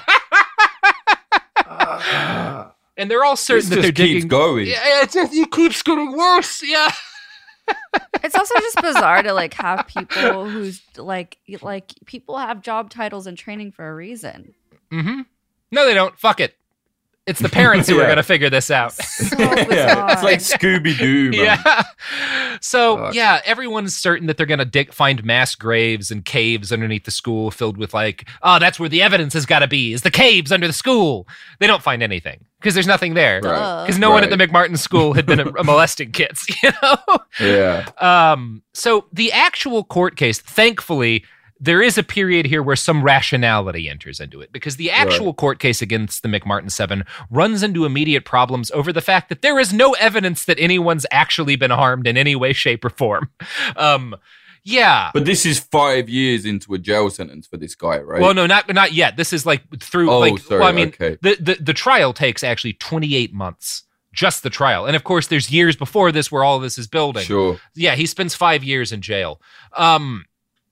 And they're all certain This that just they're keeps digging. going. Yeah, it, just, it keeps getting worse. Yeah. It's also just bizarre to like have people who's like like people have job titles and training for a reason. Mm-hmm. No, they don't. Fuck it. It's the parents who are Yeah. going to figure this out. So Yeah, bizarre. it's like Scooby Doo, man. Yeah. So, Fuck. yeah, everyone's certain that they're going to dig- find mass graves and caves underneath the school filled with, like, oh, that's where the evidence has got to be, is the caves under the school. They don't find anything because there's nothing there. Right. Because no one at the Right. McMartin school had been a- molesting kids, you know? Yeah. Um, so the actual court case, thankfully, there is a period here where some rationality enters into it because the actual Right. court case against the McMartin Seven runs into immediate problems over the fact that there is no evidence that anyone's actually been harmed in any way, shape, or form. Um, Yeah. But this is five years into a jail sentence for this guy, right? Well, no, not not yet. This is like through. Oh, like, sorry. Well, I mean, okay. the, the the trial takes actually twenty-eight months, just the trial, and of course, there's years before this where all of this is building. Sure. Yeah, he spends five years in jail. Um,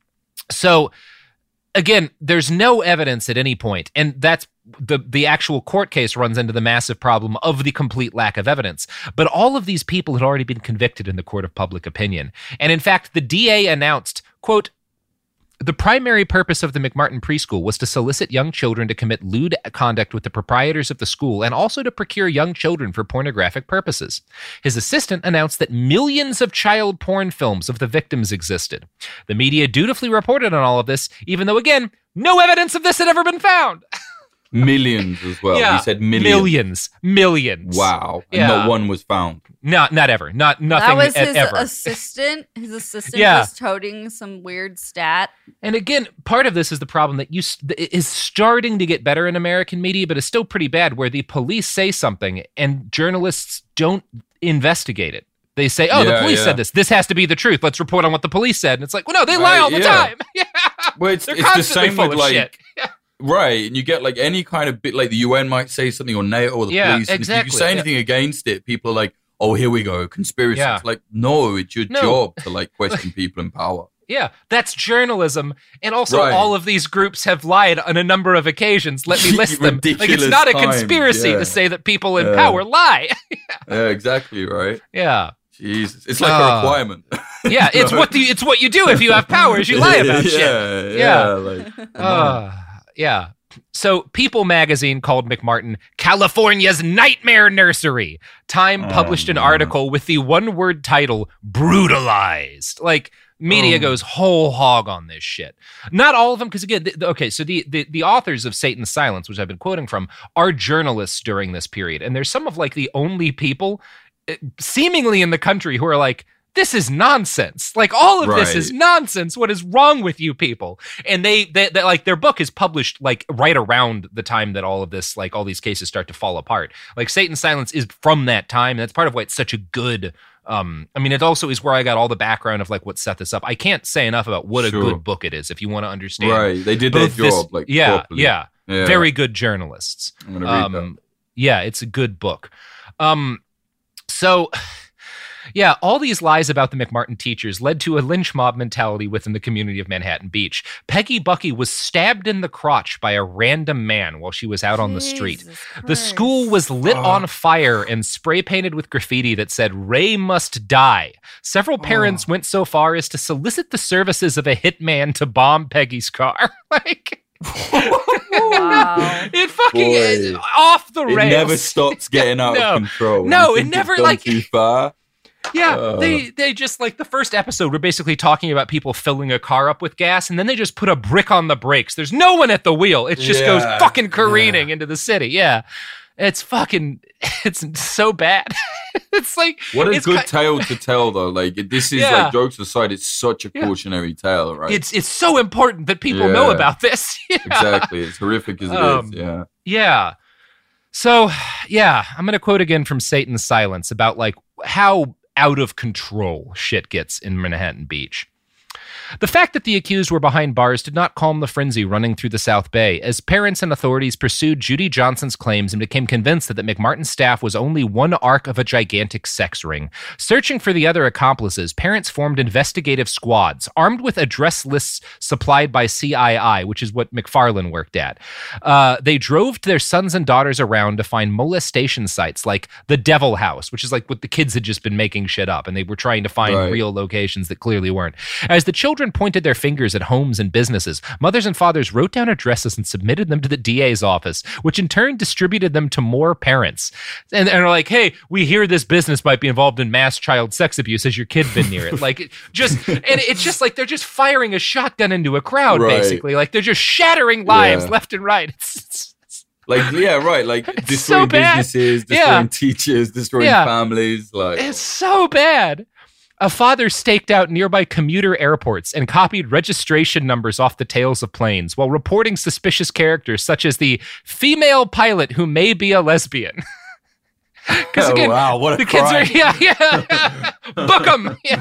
so again, there's no evidence at any point, and that's the the actual court case runs into the massive problem of the complete lack of evidence. But all of these people had already been convicted in the court of public opinion, and in fact, the D A announced, quote, "The primary purpose of the McMartin preschool was to solicit young children to commit lewd conduct with the proprietors of the school and also to procure young children for pornographic purposes." His assistant announced that millions of child porn films of the victims existed. The media dutifully reported on all of this, even though, again, no evidence of this had ever been found. Millions as well. Yeah, He said millions. Millions. Millions. Wow. And Yeah. not one was found. Not, not ever. Not nothing That was e- his ever. assistant. His assistant Yeah. was toting some weird stat. And again, part of this is the problem that you s- is starting to get better in American media, but it's still pretty bad, where the police say something and journalists don't investigate it. They say, "Oh, the Yeah, police yeah. said this. This has to be the truth. Let's report on what the police said." And it's like, well, no, they lie Right, all the yeah. time. Yeah, Well, it's, they're it's the constantly same full with of like, shit. Yeah. right. And you get like any kind of bit, like the U N might say something or NATO or the Yeah, police. And exactly, if you say yeah. anything against it, people are like, oh, here we go, conspiracy. Yeah. It's like, no, it's your No. job to like question people in power. Yeah, that's journalism. And also, Right. all of these groups have lied on a number of occasions. Let me list them. Like, it's Ridiculous not a times, conspiracy yeah. to say that people in Yeah. power lie. Yeah, exactly, right? Yeah. Jesus. It's like Ah. a requirement. Yeah, it's No. what you, it's what you do if you have powers. You lie about yeah, shit. Yeah, Yeah. yeah. Like, come on. Uh, yeah. So People magazine called McMartin California's Nightmare Nursery. Time Oh, published an man. article with the one-word title, Brutalized. Like, media Oh. goes whole hog on this shit. Not all of them, because again, the, the- okay, so the, the the authors of Satan's Silence, which I've been quoting from, are journalists during this period. And there's some of like the only people eh, seemingly in the country who are like, this is nonsense. Like, all of this Right. is nonsense. What is wrong with you people? And they, they, they, like, their book is published, like, right around the time that all of this, like, all these cases start to fall apart. Like, Satan's Silence is from that time, and that's part of why it's such a good, um, I mean, it also is where I got all the background of, like, what set this up. I can't say enough about what a Sure. good book it is, if you want to understand. Right. They did their both this- job, like, yeah, properly. yeah, Yeah. very good journalists. I'm going to read Um, yeah, it's a good book. Um, so, yeah, all these lies about the McMartin teachers led to a lynch mob mentality within the community of Manhattan Beach. Peggy Bucky was stabbed in the crotch by a random man while she was out on the street. Jesus The school Christ. was lit Oh. on fire and spray painted with graffiti that said, "Ray must die." Several parents went so far as to solicit the services of a hitman to bomb Peggy's car. Like, Wow. it fucking Boy. is off the It rails. never stops getting out No. of control. No, You it think it's never, gone like- too far. Yeah, Uh. they they just like the first episode. We're basically talking about people filling a car up with gas, and then they just put a brick on the brakes. There's no one at the wheel. It just goes Yeah, fucking careening into the city. Yeah, it's fucking. It's so bad. It's like What a it's good ki- tale to tell, though. Like this is Yeah. like jokes aside, it's such a Yeah. cautionary tale, right? It's it's so important that people know Yeah. about this. Yeah. exactly. It's horrific as it is. Um, Yeah. Yeah. So, yeah, I'm going to quote again from Satan's Silence about like how out of control shit gets in Manhattan Beach. The fact that the accused were behind bars did not calm the frenzy running through the South Bay, as parents and authorities pursued Judy Johnson's claims and became convinced that the McMartin staff was only one arc of a gigantic sex ring. Searching for the other accomplices, parents formed investigative squads, armed with address lists supplied by C I I, which is what McFarlane worked at. Uh, they drove their sons and daughters around to find molestation sites like the Devil House, which is like what the kids had just been making shit up, and they were trying to find Right. real locations that clearly weren't. As the children pointed their fingers at homes and businesses, mothers and fathers wrote down addresses and submitted them to the D A's office, which in turn distributed them to more parents. And and are like, hey, we hear this business might be involved in mass child sex abuse. Has your kid been near it? Like, it just, and it's just like they're just firing a shotgun into a crowd, Right. basically. Like, they're just shattering lives Yeah. left and right. It's, it's, it's Like yeah, right. Like It's destroying so bad. businesses, Yeah. destroying teachers, destroying Yeah. families. Like It's so bad. A father staked out nearby commuter airports and copied registration numbers off the tails of planes while reporting suspicious characters such as the female pilot who may be a lesbian. Because Oh, again, wow, what a the kids crime. are, yeah, yeah. Book them. Yeah.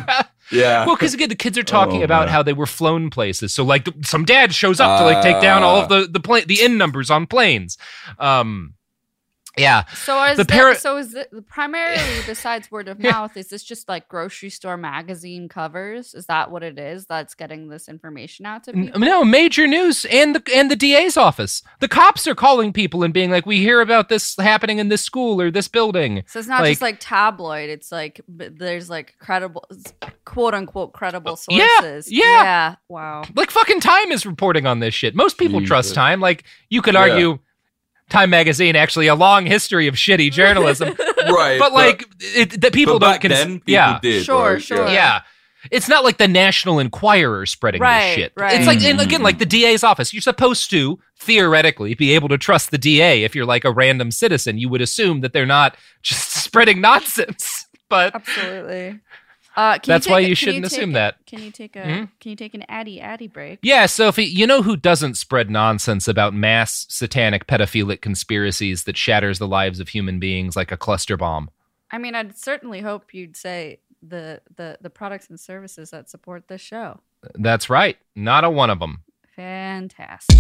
Yeah. Well, because again, the kids are talking Oh, about man. how they were flown places. So like, the, some dad shows up to like take down all of the the plane, the N numbers on planes. Um, yeah. So is The the para- so is the primarily besides word of Yeah. mouth, is this just like grocery store magazine covers? Is that what it is that's getting this information out to N- people? No, major news and the and the D A's office. The cops are calling people and being like, "We hear about this happening in this school or this building." So it's not like- just like tabloid. It's like b- there's like credible, quote unquote, credible Yeah, sources. yeah. yeah. Wow. Like fucking Time is reporting on this shit. Most people trust Jesus. Time. Like you could Yeah. argue, Time magazine actually a long history of shitty journalism, Right. but like it, that people but don't. back cons- then, people yeah, did. Sure, right? sure. Yeah. yeah. It's not like the National Enquirer spreading Right, this shit. right. It's like, and Mhm. again, like the D A's office. You're supposed to theoretically be able to trust the D A if you're like a random citizen. You would assume that they're not just spreading nonsense. But Absolutely. Uh, can That's you take why a- you can shouldn't take assume a- that. Can you take a Hmm? Can you take an addy addy break? yeah, Sophie, you know who doesn't spread nonsense about mass satanic pedophilic conspiracies that shatters the lives of human beings like a cluster bomb? I mean, I'd certainly hope you'd say the the the products and services that support this show. That's right. Not a one of them. Fantastic.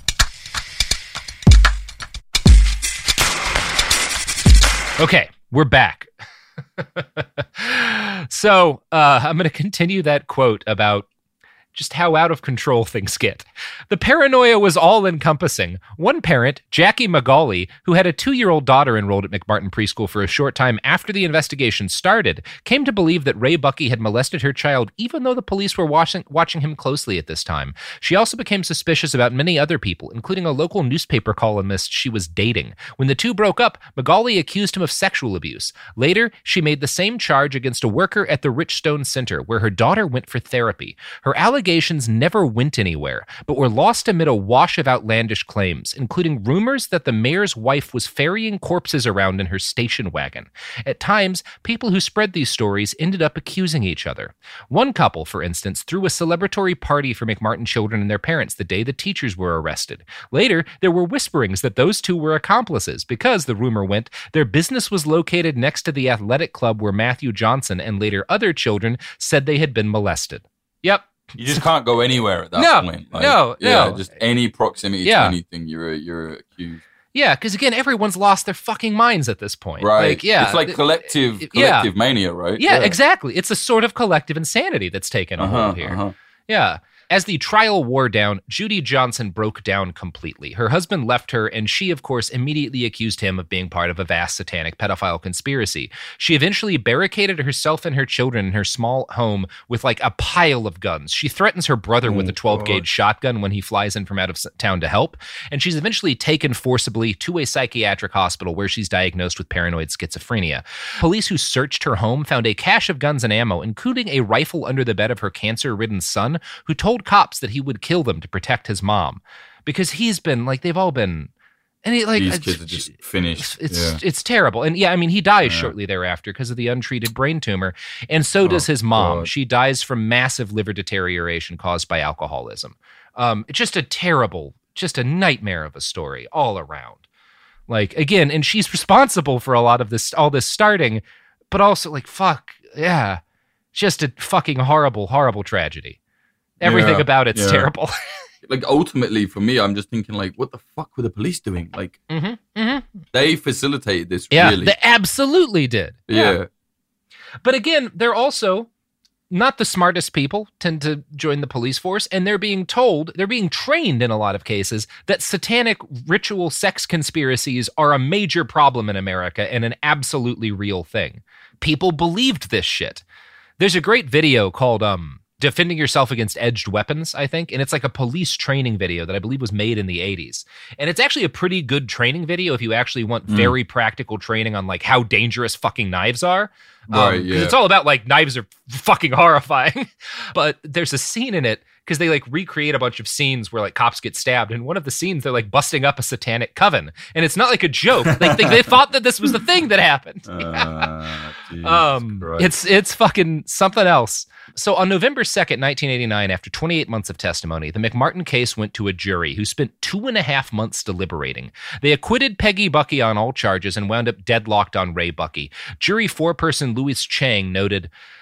Okay, we're back. so uh, I'm going to continue that quote about just how out of control things get. The paranoia was all-encompassing. One parent, Jackie Magali, who had a two-year-old daughter enrolled at McMartin Preschool for a short time after the investigation started, came to believe that Ray Bucky had molested her child even though the police were watching, watching him closely at this time. She also became suspicious about many other people, including a local newspaper columnist she was dating. When the two broke up, Magali accused him of sexual abuse. Later, she made the same charge against a worker at the Richstone Center, where her daughter went for therapy. Her allegations never went anywhere, but were lost amid a wash of outlandish claims, including rumors that the mayor's wife was ferrying corpses around in her station wagon. At times, people who spread these stories ended up accusing each other. One couple, for instance, threw a celebratory party for McMartin children and their parents the day the teachers were arrested. Later, there were whisperings that those two were accomplices because, the rumor went, their business was located next to the athletic club where Matthew Johnson and later other children said they had been molested. Yep. You just can't go anywhere at that No, point. no, yeah, no. Just any proximity Yeah. to anything, you're you're accused. Yeah, because again, everyone's lost their fucking minds at this point. Right. Like, yeah. It's like th- collective yeah. collective mania, right? Yeah, exactly. It's a sort of collective insanity that's taken a Uh-huh, hold here. uh-huh. Yeah. As the trial wore down, Judy Johnson broke down completely. Her husband left her, and she, of course, immediately accused him of being part of a vast satanic pedophile conspiracy. She eventually barricaded herself and her children in her small home with like a pile of guns. She threatens her brother with a twelve gauge shotgun when he flies in from out of s- town to help, and she's eventually taken forcibly to a psychiatric hospital where she's diagnosed with paranoid schizophrenia. Police who searched her home found a cache of guns and ammo, including a rifle under the bed of her cancer-ridden son, who told cops that he would kill them to protect his mom, because he's been like they've all been, and he like These uh, kids are just finished. it's yeah. it's terrible. And yeah, I mean, he dies Yeah. shortly thereafter because of the untreated brain tumor, and so does Oh, his mom. God. She dies from massive liver deterioration caused by alcoholism. Um, it's just a terrible, just a nightmare of a story all around. Like again, and she's responsible for a lot of this, all this starting, but also like fuck yeah, just a fucking horrible, horrible tragedy. Everything Yeah, about it's yeah. terrible. Like ultimately for me, I'm just thinking like, what the fuck were the police doing? Like hmm hmm they facilitated this Yeah, really. they absolutely did. yeah. But again, they're also not the smartest people tend to join the police force, and they're being told, they're being trained in a lot of cases that satanic ritual sex conspiracies are a major problem in America and an absolutely real thing. People believed this shit. There's a great video called um Defending Yourself Against Edged Weapons, I think. And it's like a police training video that I believe was made in the eighties. And it's actually a pretty good training video if you actually want Mm. very practical training on like how dangerous fucking knives are. Um, Right, 'cause yeah. it's all about like knives are fucking horrifying. But there's a scene in it because they like recreate a bunch of scenes where like cops get stabbed. And one of the scenes, they're like busting up a satanic coven. And it's not like a joke. Like they, they thought that this was the thing that happened. Uh, Jesus Um, Christ. it's it's fucking something else. So on November second, nineteen eighty-nine, after twenty-eight months of testimony, the McMartin case went to a jury who spent two and a half months deliberating. They acquitted Peggy Bucky on all charges and wound up deadlocked on Ray Bucky. Jury foreperson Louis Chang noted,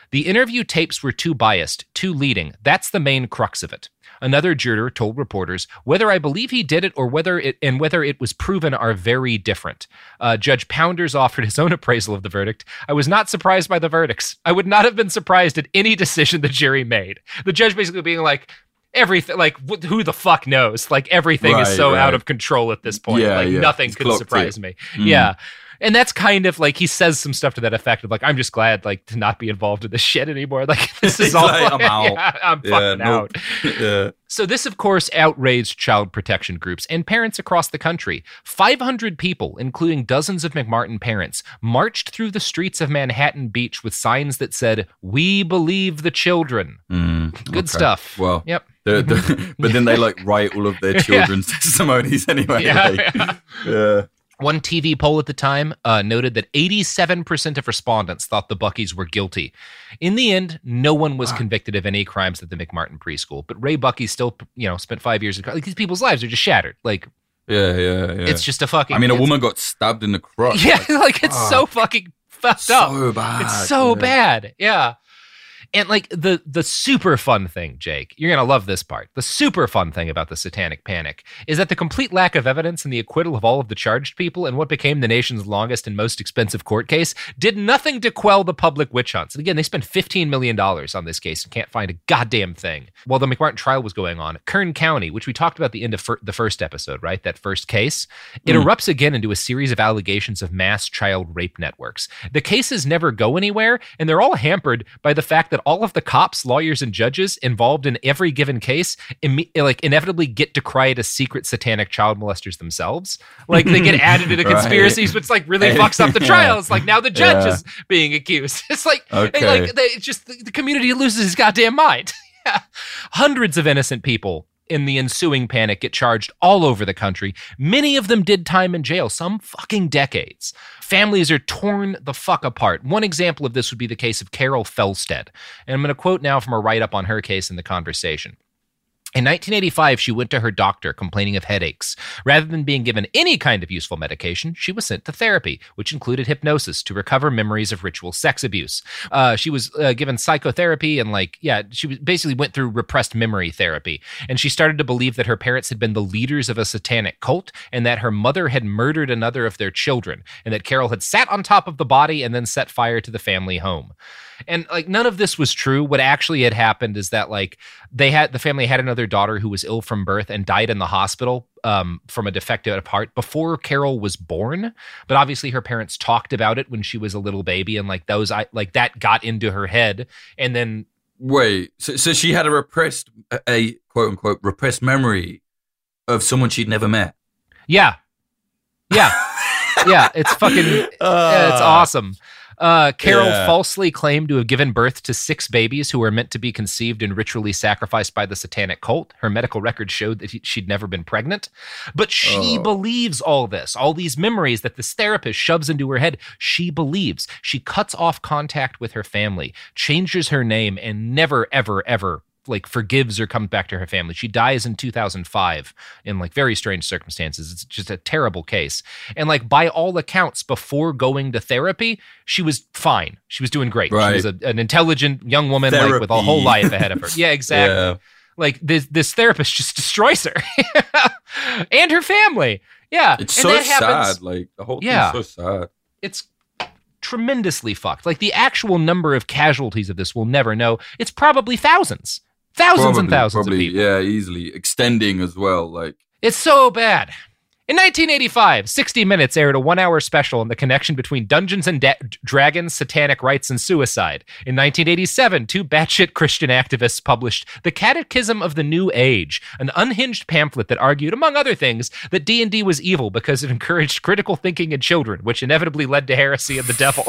The interview tapes were too biased, too leading. That's the main crux of it. Another juror told reporters, whether I believe he did it or whether it and whether it was proven are very different. Uh, Judge Pounders offered his own appraisal of the verdict. I was not surprised by the verdicts. I would not have been surprised at any decision the jury made. The judge basically being like, everything, like, wh- who the fuck knows? Like, everything Right, is so right. out of control at this point. Yeah, like, yeah. nothing It's could clocked surprise it. me. Mm. Yeah. And that's kind of like, he says some stuff to that effect of like, I'm just glad like to not be involved in this shit anymore. Like, this is He's all, like, I'm out. Yeah, I'm Yeah, fucking nope. out. Yeah. So this, of course, outraged child protection groups and parents across the country. five hundred people, including dozens of McMartin parents, marched through the streets of Manhattan Beach with signs that said, "We believe the children." Mm, Good okay. stuff. Well, Yep. the- the- but then they like write all of their children's testimonies anyway. Yeah, like, yeah. yeah. One T V poll at the time uh, noted that eighty-seven percent of respondents thought the Buckys were guilty. In the end, no one was convicted of any crimes at the McMartin preschool, but Ray Bucky still, you know, spent five years in like these people's lives are just shattered. Like, Yeah, yeah, yeah. it's just a fucking. I mean, a it's- woman got stabbed in the crotch. Yeah, like it's so fucking fucked up. So bad. It's so yeah. bad. Yeah. And like the the super fun thing, Jake, you're going to love this part. The super fun thing about the Satanic Panic is that the complete lack of evidence and the acquittal of all of the charged people in what became the nation's longest and most expensive court case did nothing to quell the public witch hunts. And again, they spent fifteen million dollars on this case and can't find a goddamn thing. While the McMartin trial was going on, Kern County, which we talked about at the end of fir- the first episode, right? That first case, it Mm. erupts again into a series of allegations of mass child rape networks. The cases never go anywhere, and they're all hampered by the fact that all of the cops, lawyers, and judges involved in every given case imme- like inevitably get decried as secret satanic child molesters themselves. Like they get added to the Right. conspiracies, which like really Hey, fucks up the yeah. trials. Like now the judge Yeah. is being accused. It's like, Okay. and, like they, it's just the, the community loses his goddamn mind. Yeah. Hundreds of innocent people in the ensuing panic get charged all over the country. Many of them did time in jail, some fucking decades. Families are torn the fuck apart. One example of this would be the case of Carol Felstead. And I'm going to quote now from a write-up on her case in The Conversation. In nineteen eighty-five, she went to her doctor complaining of headaches. Rather than being given any kind of useful medication, she was sent to therapy, which included hypnosis to recover memories of ritual sex abuse. Uh, she was uh, given psychotherapy and, like, yeah, she was, basically went through repressed memory therapy. And she started to believe that her parents had been the leaders of a satanic cult and that her mother had murdered another of their children and that Carol had sat on top of the body and then set fire to the family home. And like none of this was true. What actually had happened is that like they had the family had another daughter who was ill from birth and died in the hospital um, from a defective heart before Carol was born. But obviously her parents talked about it when she was a little baby, and like those I like that got into her head. And then Wait, so, so she had a repressed, a quote unquote repressed memory of someone she'd never met. yeah, yeah, yeah. It's fucking yeah, it's awesome. Uh, Carol Yeah. falsely claimed to have given birth to six babies who were meant to be conceived and ritually sacrificed by the satanic cult. Her medical records showed that he- she'd never been pregnant. But she Oh. believes all this, all these memories that this therapist shoves into her head. She believes. She cuts off contact with her family, changes her name, and never, ever, ever like forgives or comes back to her family. She dies in two thousand five in like very strange circumstances. It's just a terrible case. And like by all accounts, before going to therapy, she was fine. She was doing great. Right. She was a, an intelligent young woman like with a whole Therapy. life ahead of her. Yeah, exactly. Yeah. Like this this therapist just destroys her and her family. Yeah. It's and so that happens- sad. Like the whole Yeah. thing's so sad. It's tremendously fucked. Like the actual number of casualties of this we'll never know. It's probably thousands. Thousands and Probably- thousands probably, of people. Yeah, easily extending as well. Like It's so bad. In nineteen eighty-five, sixty minutes aired a one-hour special on the connection between Dungeons and da- Dragons, satanic rites, and suicide. In nineteen eighty-seven, two batshit Christian activists published The Catechism of the New Age, an unhinged pamphlet that argued, among other things, that D and D was evil because it encouraged critical thinking in children, which inevitably led to heresy and the devil.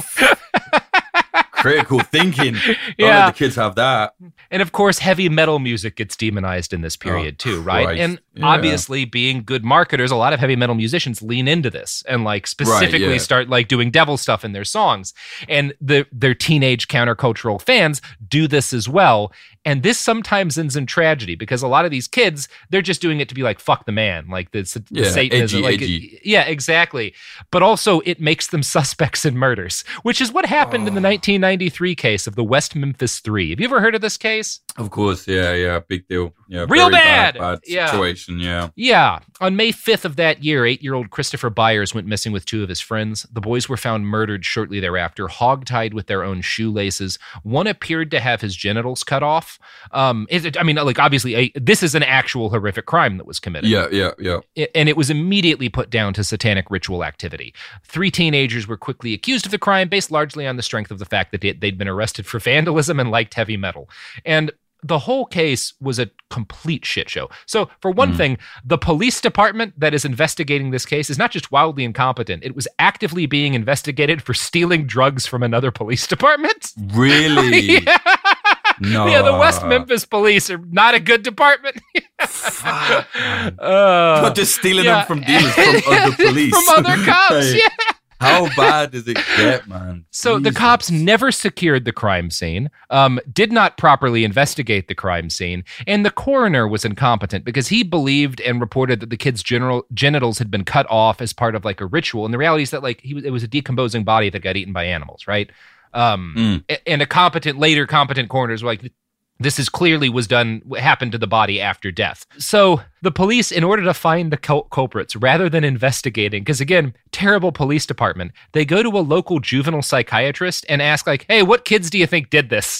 critical thinking. Don't Yeah. let the kids have that. And of course, heavy metal music gets demonized in this period Oh, too, right? Christ. And Yeah. obviously, being good marketers, a lot of heavy metal musicians lean into this and like specifically yeah. start like doing devil stuff in their songs. And the their teenage countercultural fans do this as well. And this sometimes ends in tragedy because a lot of these kids, they're just doing it to be like, fuck the man. Like the, the Yeah, Satanism. edgy, like, edgy. Yeah, exactly. But also it makes them suspects in murders, which is what happened in the nineteen ninety-three case of the West Memphis Three. Have you ever heard of this case? Of course, yeah, yeah, big deal. Yeah, Real very bad! bad Yeah. situation, yeah. Yeah. On May fifth of that year, eight-year-old Christopher Byers went missing with two of his friends. The boys were found murdered shortly thereafter, hogtied with their own shoelaces. One appeared to have his genitals cut off. Um, it, I mean, like, obviously, a, this is an actual horrific crime that was committed. Yeah, yeah, yeah. It- and it was immediately put down to satanic ritual activity. Three teenagers were quickly accused of the crime, based largely on the strength of the fact that they- they'd been arrested for vandalism and liked heavy metal. And the whole case was a complete shit show. So, for one Mm. thing, the police department that is investigating this case is not just wildly incompetent, it was actively being investigated for stealing drugs from another police department. Really? yeah. No. Yeah, the West Memphis police are not a good department. Fuck, man. Uh, Not just stealing yeah. them from dealers, from other police. From other cops, Like, yeah. How bad does it get, man? So the Jesus. cops never secured the crime scene, um, did not properly investigate the crime scene, and the coroner was incompetent because he believed and reported that the kid's general genitals had been cut off as part of like a ritual. And the reality is that like he was, it was a decomposing body that got eaten by animals, right? Um, Mm. a- And a competent, later competent coroners were like, this is clearly was done, happened to the body after death. So the police, in order to find the cul- culprits, rather than investigating, because again, terrible police department, they go to a local juvenile psychiatrist and ask like, hey, what kids do you think did this?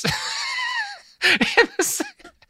and the,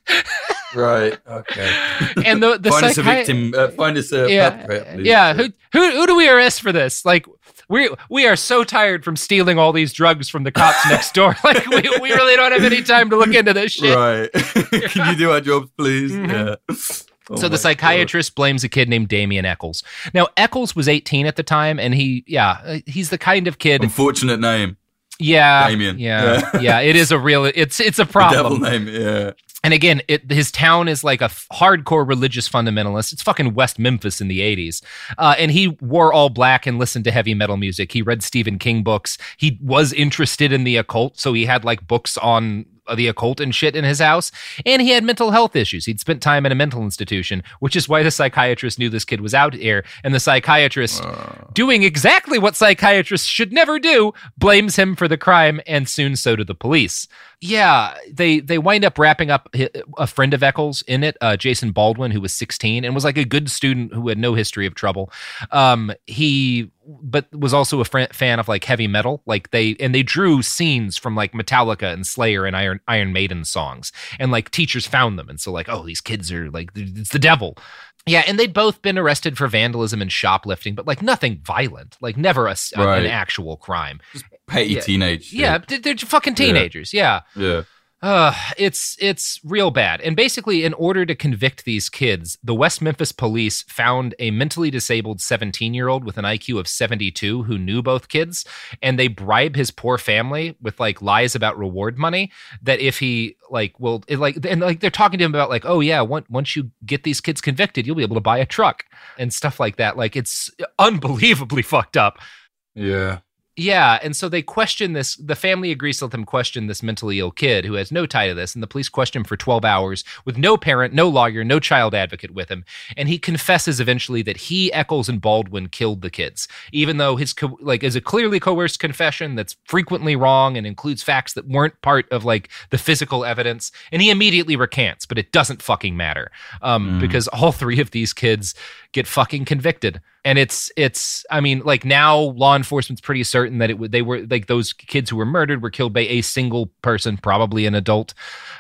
Right. Okay. and the, the find us a psychi- victim. Uh, find us a yeah, perpetrator, please. yeah. Who, who who do we arrest for this? Like, we we are so tired from stealing all these drugs from the cops next door. Like, we, we really don't have any time to look into this shit. Right. Can you do our jobs, please? Mhm. Yeah. Oh So my the psychiatrist blames a kid named Damien Eccles. Now, Eccles was eighteen at the time, and he, yeah, uh, he's the kind of God. kid. Unfortunate name. Yeah, Damien. Yeah, Yeah. yeah, it is a real. It's it's a The devil problem. name. Yeah. And again, it, his town is like a f- hardcore religious fundamentalist. It's fucking West Memphis in the eighties. Uh, and he wore all black and listened to heavy metal music. He read Stephen King books. He was interested in the occult, so he had like books on the occult and shit in his house. And he had mental health issues. He'd spent time in a mental institution, which is why the psychiatrist knew this kid was out here. And the psychiatrist, Uh, doing exactly what psychiatrists should never do, blames him for the crime, and soon so do the police. Yeah, they they wind up wrapping up hi- a friend of Eccles in it, uh, Jason Baldwin, who was sixteen and was like a good student who had no history of trouble. Um, he, but was also a fr- fan of like heavy metal. Like they and they drew scenes from like Metallica and Slayer and Iron Iron Maiden songs, and like teachers found them, and so like, oh, these kids are like, it's the devil. Yeah, and they'd both been arrested for vandalism and shoplifting, but like nothing violent, like never a, s- Right. an actual crime. petty Yeah. teenage. shit. Yeah, they're they're fucking teenagers. Yeah. Yeah. Uh, it's it's real bad. And basically, in order to convict these kids, the West Memphis police found a mentally disabled seventeen-year-old with an I Q of seventy-two who knew both kids, and they bribe his poor family with like lies about reward money that if he like will it, like and like they're talking to him about like, oh yeah, once once you get these kids convicted, you'll be able to buy a truck and stuff like that. Like it's unbelievably fucked up. Yeah. Yeah, and so they question this. The family agrees to let them question this mentally ill kid who has no tie to this, and the police question him for twelve hours with no parent, no lawyer, no child advocate with him. And he confesses eventually that he, Eccles, and Baldwin killed the kids, even though his co- like is a clearly coerced confession that's frequently wrong and includes facts that weren't part of like the physical evidence. And he immediately recants, but it doesn't fucking matter um, Mm. because all three of these kids get fucking convicted. And it's it's I mean, like now law enforcement's pretty certain that it would they were like those kids who were murdered were killed by a single person, probably an adult.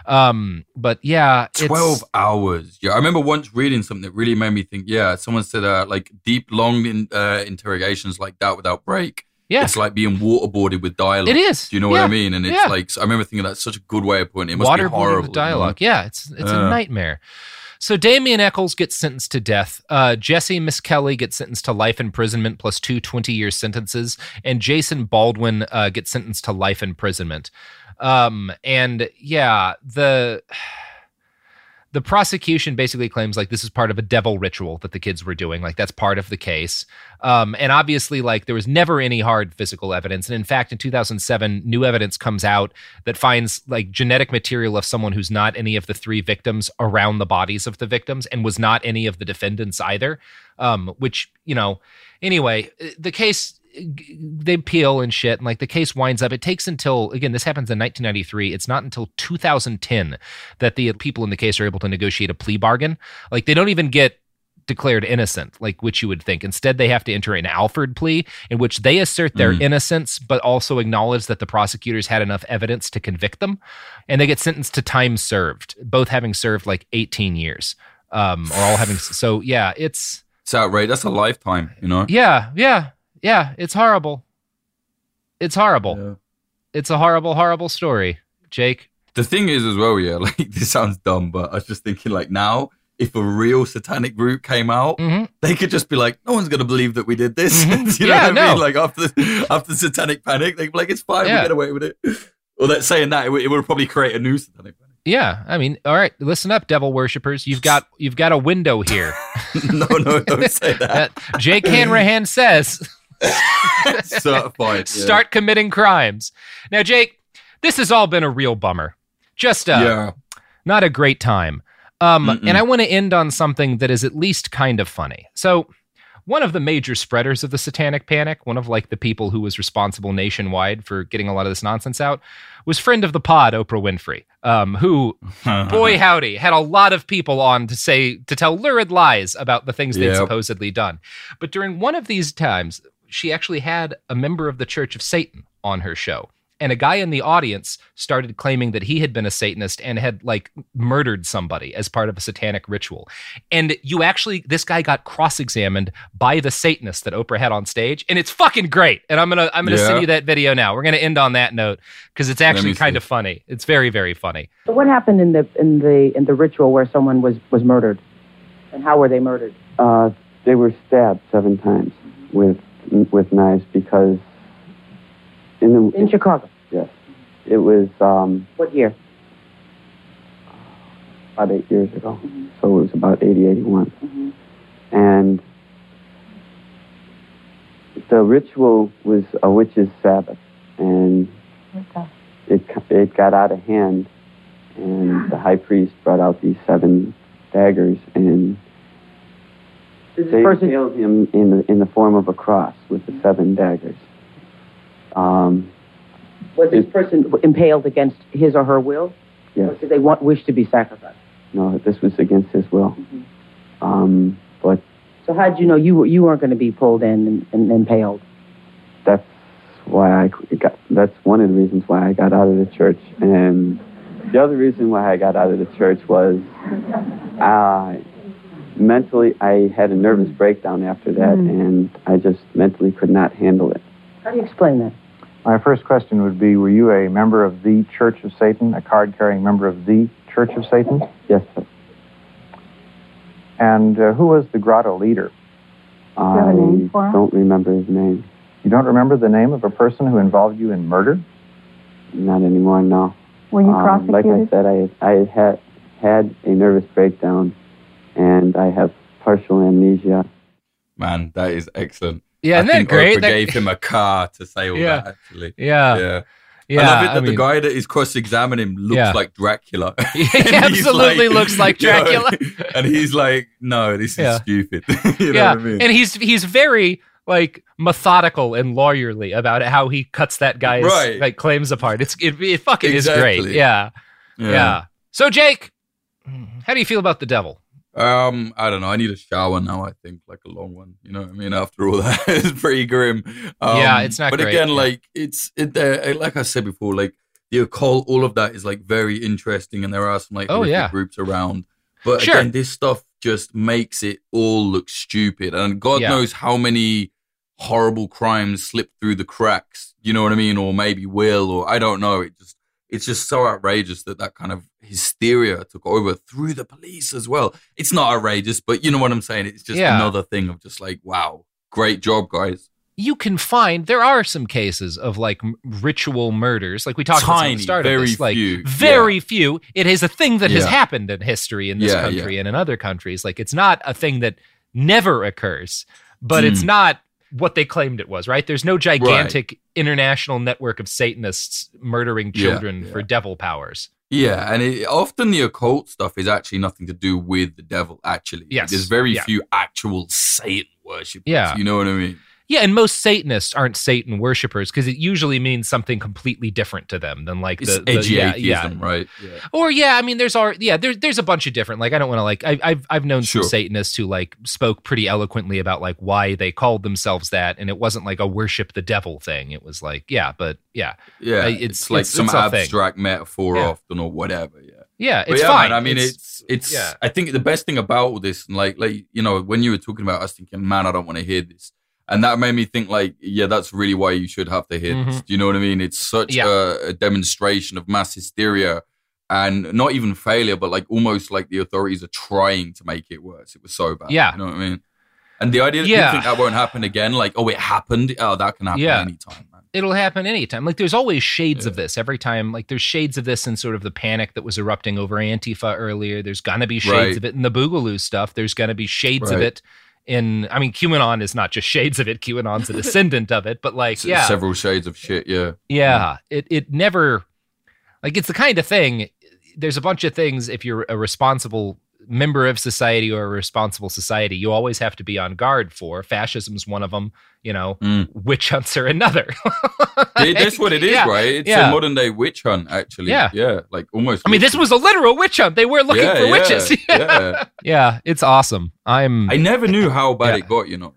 Um, but yeah, it's, twelve hours. Yeah, I remember once reading something that really made me think. Yeah, someone said uh, like deep, long in, uh, interrogations like that without break. Yeah, It's like being waterboarded with dialogue. it is. Do you know what Yeah. I mean? And it's Yeah. like I remember thinking that's such a good way of putting it. It must be Waterboarded horrible. with dialogue. Yeah, it's it's a Yeah. nightmare. So Damien Eccles gets sentenced to death. Uh, Jesse Miss Kelly gets sentenced to life imprisonment plus two twenty-year sentences. And Jason Baldwin uh, gets sentenced to life imprisonment. Um, and yeah, the the prosecution basically claims like this is part of a devil ritual that the kids were doing. Like that's part of the case. Um, and obviously like there was never any hard physical evidence. And in fact, in two thousand seven, new evidence comes out that finds like genetic material of someone who's not any of the three victims around the bodies of the victims and was not any of the defendants either. Um, which, you know, anyway, the case, they appeal and shit, and like the case winds up. It takes until, again, this happens in nineteen ninety-three. It's not until two thousand ten that the people in the case are able to negotiate a plea bargain. Like they don't even get declared innocent, like which you would think. Instead, they have to enter an Alford plea in which they assert their mm. innocence, but also acknowledge that the prosecutors had enough evidence to convict them, and they get sentenced to time served, both having served like eighteen years, um, or all having. So yeah, it's it's outrageous. That's a lifetime, you know. Yeah, yeah. Yeah, it's horrible. It's horrible. Yeah. It's a horrible, horrible story, Jake. The thing is as well, yeah, like this sounds dumb, but I was just thinking like now, if a real satanic group came out, mm-hmm. they could just be like, no one's going to believe that we did this. Mm-hmm. you know yeah, what I no. mean? Like after, after Satanic Panic, they'd be like, it's fine, yeah. we get away with it. Or that saying that, it would, it would probably create a new Satanic Panic. Yeah, I mean, all right, listen up, devil worshippers. You've got you've got a window here. no, no, don't say that. that Jake Hanrahan says... Certified. Start yeah. committing crimes. Now, Jake, this has all been a real bummer. Just uh, yeah. not a great time. Um, and I want to end on something that is at least kind of funny. So, one of the major spreaders of the Satanic Panic, one of like the people who was responsible nationwide for getting a lot of this nonsense out, was friend of the pod, Oprah Winfrey, um, who, boy howdy, had a lot of people on to say to tell lurid lies about the things they'd yep. supposedly done. But during one of these times, she actually had a member of the Church of Satan on her show. And a guy in the audience started claiming that he had been a Satanist and had like murdered somebody as part of a satanic ritual. And you actually, this guy got cross-examined by the Satanist that Oprah had on stage. And it's fucking great. And I'm going to, I'm going to yeah. send you that video now. We're going to end on that note because it's actually kind see. of funny. It's very, very funny. So what happened in the, in the, in the ritual where someone was, was murdered? And how were they murdered? Uh, they were stabbed seven times with, with knives because in the in Chicago. Yes, it was. Um, what year? About eight years ago. Mm-hmm. So it was about eighty, eighty-one, mm-hmm. and the ritual was a witch's Sabbath, and okay. it it got out of hand, and the high priest brought out these seven daggers and. They impaled him in the in the form of a cross with the seven daggers. Um, was this it, person impaled against his or her will? Yes. Or did they want wish to be sacrificed? No, this was against his will. Mm-hmm. Um, but so how did you know you were you weren't going to be pulled in and, and impaled? That's why I got. That's one of the reasons why I got out of the church, and the other reason why I got out of the church was. Uh, Mentally, I had a nervous breakdown after that, mm. and I just mentally could not handle it. How do you explain that? My first question would be, were you a member of the Church of Satan, a card-carrying member of the Church of Satan? Yes, sir. And uh, who was the grotto leader? I don't remember his name. You don't remember the name of a person who involved you in murder? Not anymore, no. Were you um, prosecuted? Like I said, I, I had had a nervous breakdown. And I have partial amnesia. Man, that is excellent. Yeah, I isn't that think great? Oprah that... gave him a car to say all yeah. that, actually. Yeah. Yeah. Yeah, I love it that I the mean, guy that is cross-examining looks yeah. like Dracula. He absolutely like, looks like Dracula. You know, and he's like, no, this is yeah. stupid. you know yeah. what I mean? And he's he's very like methodical and lawyerly about how he cuts that guy's right. like claims apart. It's it, it fucking exactly. is great. Yeah. yeah. Yeah. So Jake, how do you feel about the devil? Um, I don't know. I need a shower now, I think, like a long one. You know what I mean? After all that, it's pretty grim. Um, yeah, it's not but great. But again, yeah. like, it's, it, uh, like I said before, like, the occult, all of that is, like, very interesting. And there are some, like, oh, yeah. groups around. But sure. again, this stuff just makes it all look stupid. And God yeah. knows how many horrible crimes slip through the cracks. You know what I mean? Or maybe will, or I don't know. It just, it's just so outrageous that that kind of hysteria took over through the police as well. It's not outrageous, but you know what I'm saying? It's just yeah. another thing of just like, wow, great job, guys. you can find there are some cases of like m- ritual murders, like we talked about at Tiny, the start very of this. Like few, very yeah. few. It is a thing that has Yeah. happened in history in this Yeah, country yeah. and in other countries. Like it's not a thing that never occurs, but Mm. it's not what they claimed it was. Right? There's no gigantic international network of Satanists murdering Yeah, children yeah. for devil powers. Yeah, and it, often the occult stuff is actually nothing to do with the devil, actually. Yes, There's very yeah. few actual Satan worshippers. Yeah. You know what I mean? Yeah, and most Satanists aren't Satan worshippers because it usually means something completely different to them than like It's the, the edgy yeah, atheism, yeah. right? Yeah. Or yeah, I mean, there's all yeah, there's there's a bunch of different like I don't want to like I, I've I've known Sure. some Satanists who like spoke pretty eloquently about like why they called themselves that, and it wasn't like a worship the devil thing. It was like yeah, but yeah, Yeah, Uh, it's, it's- like it's- some it's a thing. abstract metaphor Yeah. often or whatever, yeah. yeah, But it's yeah, fine. man, I mean, it's, it's, yeah. I think the best thing about all this, and like, like, you know, when you were talking about, I was thinking, man, I don't want to hear this. And that made me think like, yeah, that's really why you should have to hear this. Mhm. Do you know what I mean? It's such Yeah. a, a demonstration of mass hysteria and not even failure, but like almost like the authorities are trying to make it worse. It was so bad. Yeah. You know what I mean? And the idea that Yeah. you think that won't happen again, like, oh, it happened. Oh, that can happen Yeah. anytime, man. It'll happen anytime. Like there's always shades Yeah. of this every time. Like there's shades of this in sort of the panic that was erupting over Antifa earlier. There's gonna be shades Right. of it in the Boogaloo stuff. There's gonna be shades of Right. it in. I mean, QAnon is not just shades of it. QAnon's a descendant of it. But like, S- yeah, Several shades of shit, yeah. yeah. It it never like it's the kind of thing. There's a bunch of things. If you're a responsible member of society or a responsible society, you always have to be on guard for. Fascism's one of them. You know, Mm. witch hunts are another. Yeah, that's what it is, Yeah. right? It's Yeah. a modern day witch hunt, actually. Yeah. Yeah, like almost. I mean, this was a literal witch hunt. They were looking Yeah, for yeah, witches. yeah. Yeah, it's awesome. I'm I never knew how bad Yeah. it got, you know.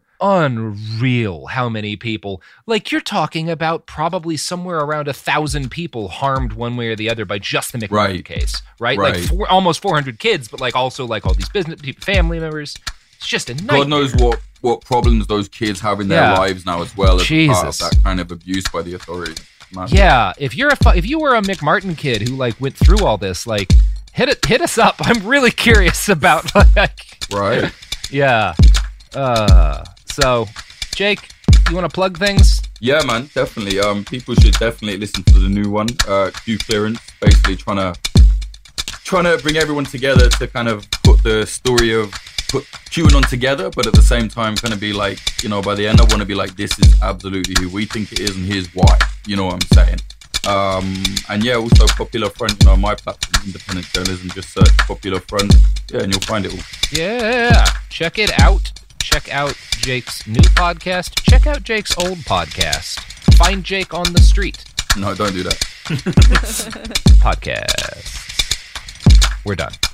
unreal how many people. Like you're talking about probably somewhere around a thousand people harmed one way or the other by just the McMurray Right. case, right? Right. Like four, almost four hundred kids, but like also like all these business people, family members. It's just a nightmare. God knows what, what problems those kids have in their Yeah. lives now as well as a part of Jesus. that kind of abuse by the authorities. Massive. Yeah, if you're a fu- if you were a McMartin kid who like went through all this, like hit it hit us up. I'm really curious about like Right. yeah. Uh, so Jake, you want to plug things? Yeah, man, definitely. Um, people should definitely listen to the new one, uh, Q Clearance. Basically, trying to trying to bring everyone together to kind of put the story of put QAnon together, but at the same time, kind of be like, you know, by the end, I want to be like, this is absolutely who we think it is, and here's why. You know what I'm saying? Um, and yeah, also Popular Front. You know, my platform, independent journalism. Just search Popular Front. Yeah, and you'll find it all. Yeah, check it out. Check out Jake's new podcast. Check out Jake's old podcast. Find Jake on the street. No, don't do that. Podcast. We're done.